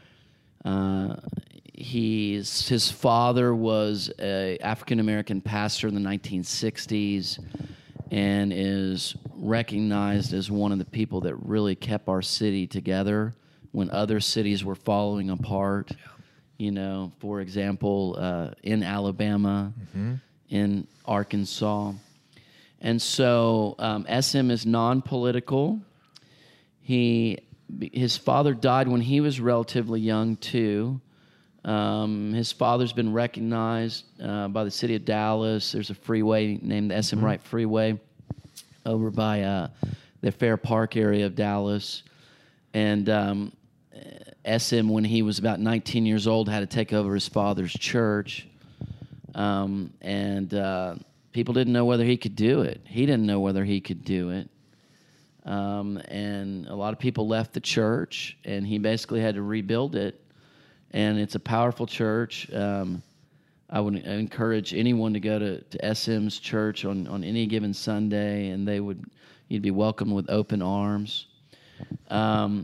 Uh, he's his father was a African American pastor in the nineteen sixties, and is recognized as one of the people that really kept our city together when other cities were falling apart. Yeah. You know, for example, uh, in Alabama, mm-hmm. in Arkansas. And so um, S M is non-political. He, his father died when he was relatively young, too. Um, his father's been recognized uh, by the city of Dallas. There's a freeway named the S M Wright Freeway over by uh, the Fair Park area of Dallas. And um, S M, when he was about nineteen years old, had to take over his father's church. Um, and uh, people didn't know whether he could do it. He didn't know whether he could do it. Um, and a lot of people left the church, and he basically had to rebuild it. And it's a powerful church. Um, I would encourage anyone to go to, to S M's church on, on any given Sunday, and they would you'd be welcomed with open arms. Um,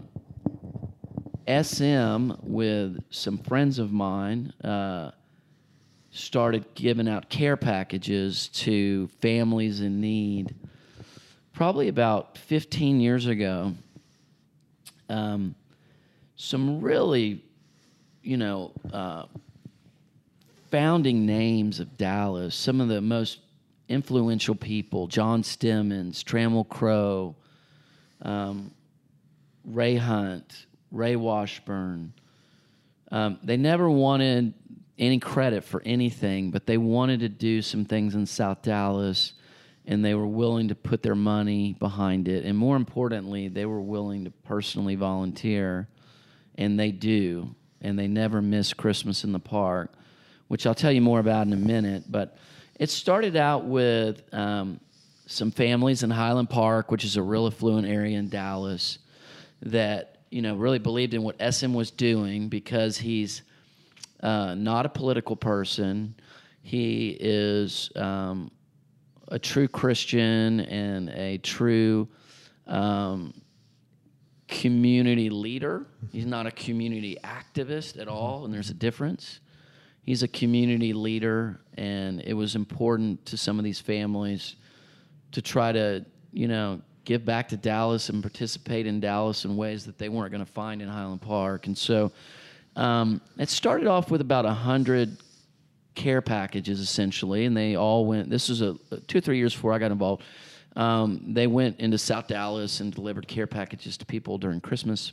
S M, with some friends of mine, uh, started giving out care packages to families in need probably about fifteen years ago. Um, some really, you know, uh, founding names of Dallas, some of the most influential people, John Stemmons, Trammell Crow, um, Ray Hunt, Ray Washburn. Um, they never wanted any credit for anything, but they wanted to do some things in South Dallas, and they were willing to put their money behind it. And more importantly, they were willing to personally volunteer, and they do. And they never miss Christmas in the Park, which I'll tell you more about in a minute. But it started out with um, some families in Highland Park, which is a real affluent area in Dallas, that you know really believed in what S M was doing, because he's uh, not a political person. He is um, a true Christian and a true um, community leader. He's not a community activist at all, and there's a difference. He's a community leader, and it was important to some of these families to try to, you know, give back to Dallas and participate in Dallas in ways that they weren't going to find in Highland Park. And so um, it started off with about one hundred care packages, essentially, and they all went, this was a, two or three years before I got involved, um, they went into South Dallas and delivered care packages to people during Christmas.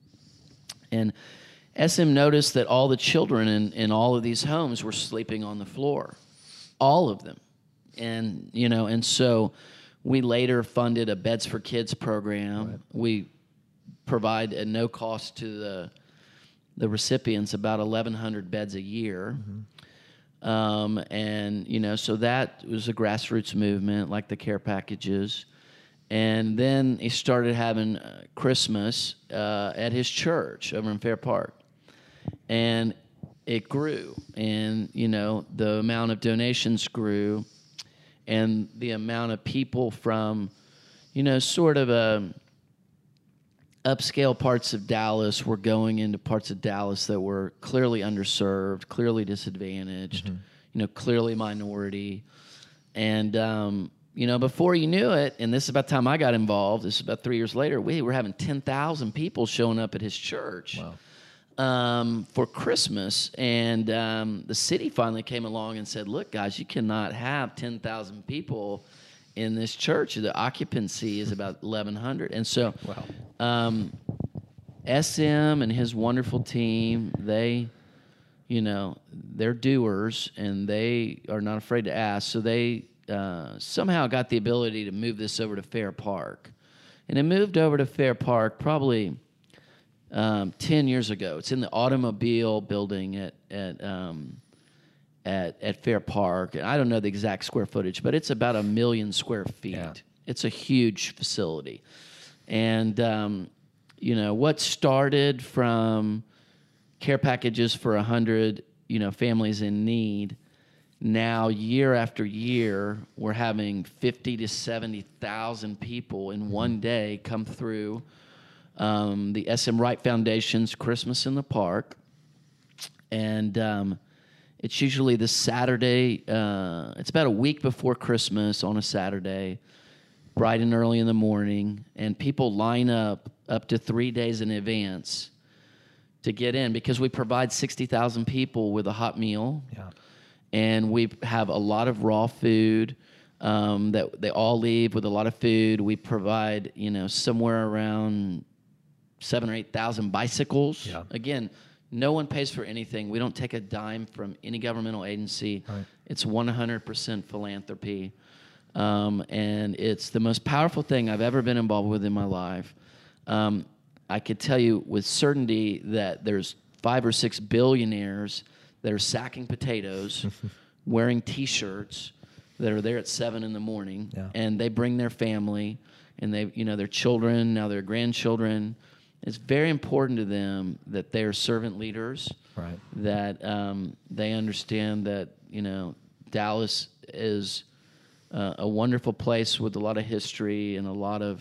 And S M noticed that all the children in, in all of these homes were sleeping on the floor, all of them. And, you know, and so we later funded a Beds for Kids program. Right. We provide at no cost to the the recipients about eleven hundred beds a year. Mm-hmm. Um, and, you know, so that was a grassroots movement, like the care packages. And then he started having uh, Christmas uh, at his church over in Fair Park. And it grew. And, you know, the amount of donations grew. And the amount of people from, you know, sort of a upscale parts of Dallas were going into parts of Dallas that were clearly underserved, clearly disadvantaged, mm-hmm. you know, clearly minority. And, um, you know, before you knew it, and this is about the time I got involved, this is about three years later, we were having ten thousand people showing up at his church. Wow. Um, for Christmas, and um, the city finally came along and said, look, guys, you cannot have ten thousand people in this church. The occupancy is about eleven hundred. And so wow. um, S M and his wonderful team, they, you know, they're doers, and they are not afraid to ask. So they uh, somehow got the ability to move this over to Fair Park. And it moved over to Fair Park probably um, ten years ago. It's in the automobile building at at um, at at Fair Park. And I don't know the exact square footage, but it's about a million square feet. Yeah. It's a huge facility. And, um, you know, what started from care packages for one hundred, you know, families in need, now year after year, we're having fifty to seventy thousand people in one day come through um, the S M Wright Foundation's Christmas in the Park. And um, it's usually the Saturday, uh, it's about a week before Christmas on a Saturday, bright and early in the morning, and people line up up to three days in advance to get in because we provide sixty thousand people with a hot meal. Yeah. And we have a lot of raw food um, that they all leave with a lot of food. We provide, you know, somewhere around seven or eight thousand bicycles. Yeah. Again, no one pays for anything. We don't take a dime from any governmental agency. Right. It's one hundred percent philanthropy. Um, and it's the most powerful thing I've ever been involved with in my life. Um, I could tell you with certainty that there's five or six billionaires that are sacking potatoes, wearing T-shirts, that are there at seven in the morning, Yeah. and they bring their family, and they, you know, their children, now their grandchildren. It's very important to them that they are servant leaders, Right. that um, they understand that, you know, Dallas is uh, a wonderful place with a lot of history and a lot of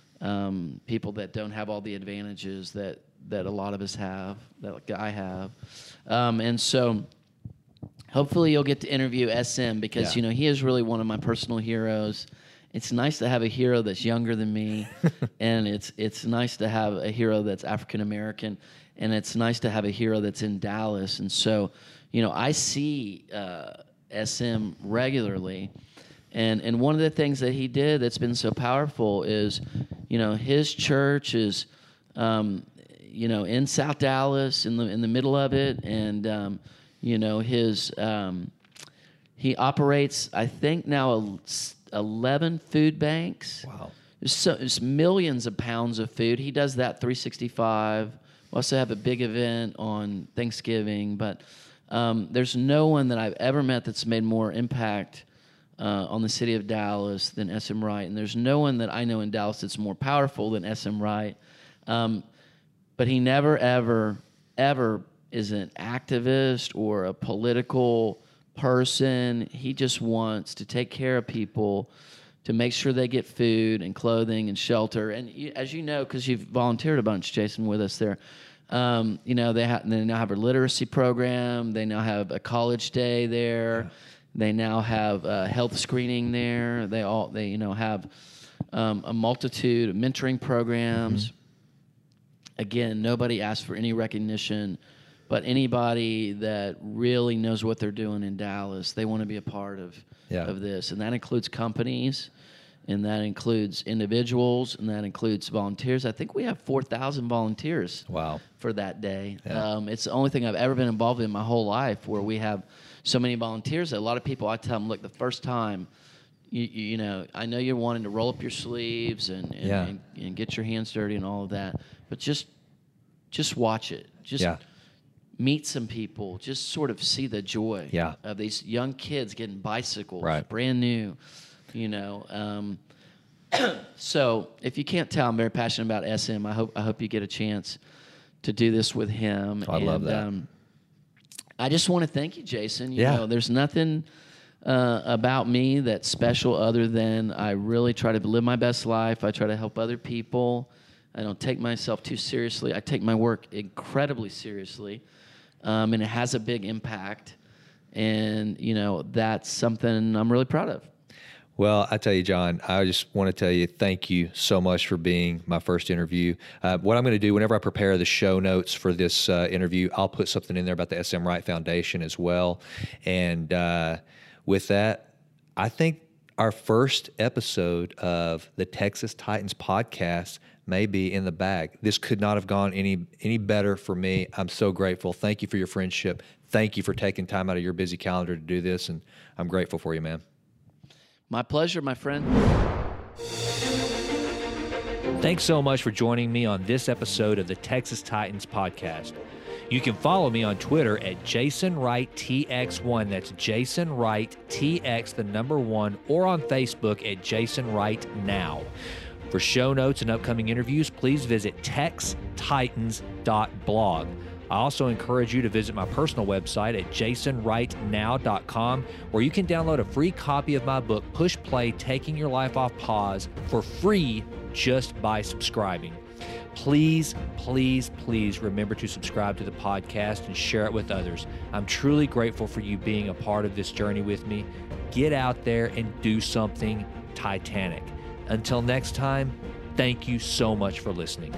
um, people that don't have all the advantages that, that a lot of us have, that I have. Um, and so hopefully you'll get to interview S M because, Yeah. you know, he is really one of my personal heroes. It's nice to have a hero that's younger than me, and it's it's nice to have a hero that's African American, and it's nice to have a hero that's in Dallas. And so, you know, I see uh, S M regularly, and and one of the things that he did that's been so powerful is, you know, his church is, um, you know, in South Dallas, in the in the middle of it, and um, you know, his um, he operates, I think now a eleven food banks. Wow. There's, so, there's millions of pounds of food. He does that three sixty-five. We also have a big event on Thanksgiving, but um, there's no one that I've ever met that's made more impact uh, on the city of Dallas than S M Wright, and there's no one that I know in Dallas that's more powerful than S M Wright. Um, but he never, ever, ever is an activist or a political person. He just wants to take care of people, to make sure they get food and clothing and shelter. And you, as you know, because you've volunteered a bunch, Jason, with us there, um, you know, they, ha- they now have a literacy program. They now have a college day there. Yeah. They now have a health screening there. They all, they, you know, have um, a multitude of mentoring programs. Mm-hmm. Again, nobody asks for any recognition, but anybody that really knows what they're doing in Dallas, they want to be a part of yeah. of this. And that includes companies, and that includes individuals, and that includes volunteers. I think we have four thousand volunteers wow. for that day. Yeah. Um, it's the only thing I've ever been involved in my whole life where we have so many volunteers. A lot of people, I tell them, look, the first time, you, you know, I know you're wanting to roll up your sleeves and, and, yeah. and, and get your hands dirty and all of that, but just just watch it. Just yeah. meet some people, just sort of see the joy yeah. of these young kids getting bicycles, right. brand new, you know. Um, so if you can't tell, I'm very passionate about S M. I hope I hope you get a chance to do this with him. I and, love that. Um, I just want to thank you, Jason. You yeah. know, there's nothing uh, about me that's special other than I really try to live my best life. I try to help other people. I don't take myself too seriously. I take my work incredibly seriously, um, and it has a big impact. And, you know, that's something I'm really proud of. Well, I tell you, John, I just want to tell you thank you so much for being my first interview. Uh, what I'm going to do, whenever I prepare the show notes for this uh, interview, I'll put something in there about the S M Wright Foundation as well. And uh, with that, I think our first episode of the Texas Titans podcast may be in the bag. This could not have gone any any better for me. I'm so grateful. Thank you for your friendship. Thank you for taking time out of your busy calendar to do this, and I'm grateful for you, man. My pleasure, my friend. Thanks so much for joining me on this episode of the Texas Titans podcast. You can follow me on Twitter at Jason Wright T X one. That's Jason Wright T X, the number one, or on Facebook at Jason Wright Now. For show notes and upcoming interviews, please visit tex titans dot blog. I also encourage you to visit my personal website at jason wright now dot com, where you can download a free copy of my book, Push Play, Taking Your Life Off Pause, for free just by subscribing. Please, please, please remember to subscribe to the podcast and share it with others. I'm truly grateful for you being a part of this journey with me. Get out there and do something titanic. Until next time, thank you so much for listening.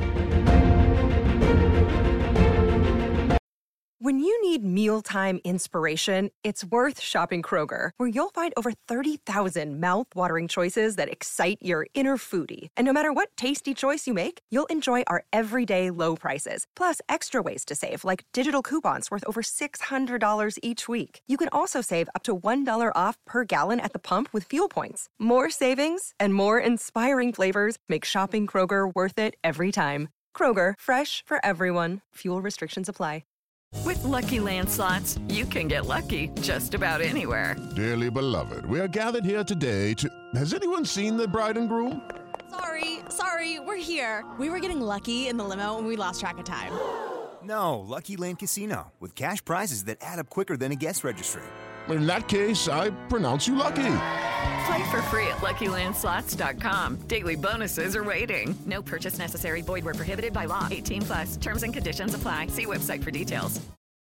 When you need mealtime inspiration, it's worth shopping Kroger, where you'll find over thirty thousand mouth-watering choices that excite your inner foodie. And no matter what tasty choice you make, you'll enjoy our everyday low prices, plus extra ways to save, like digital coupons worth over six hundred dollars each week. You can also save up to one dollar off per gallon at the pump with fuel points. More savings and more inspiring flavors make shopping Kroger worth it every time. Kroger, fresh for everyone. Fuel restrictions apply. With Lucky Land Slots, you can get lucky just about anywhere. Dearly beloved, we are gathered here today to... Has anyone seen the bride and groom? Sorry, sorry, we're here. We were getting lucky in the limo and we lost track of time. No, Lucky Land Casino, with cash prizes that add up quicker than a guest registry. In that case, I pronounce you lucky. Play for free at lucky land slots dot com. Daily bonuses are waiting. No purchase necessary. Void where prohibited by law. eighteen plus. Terms and conditions apply. See website for details.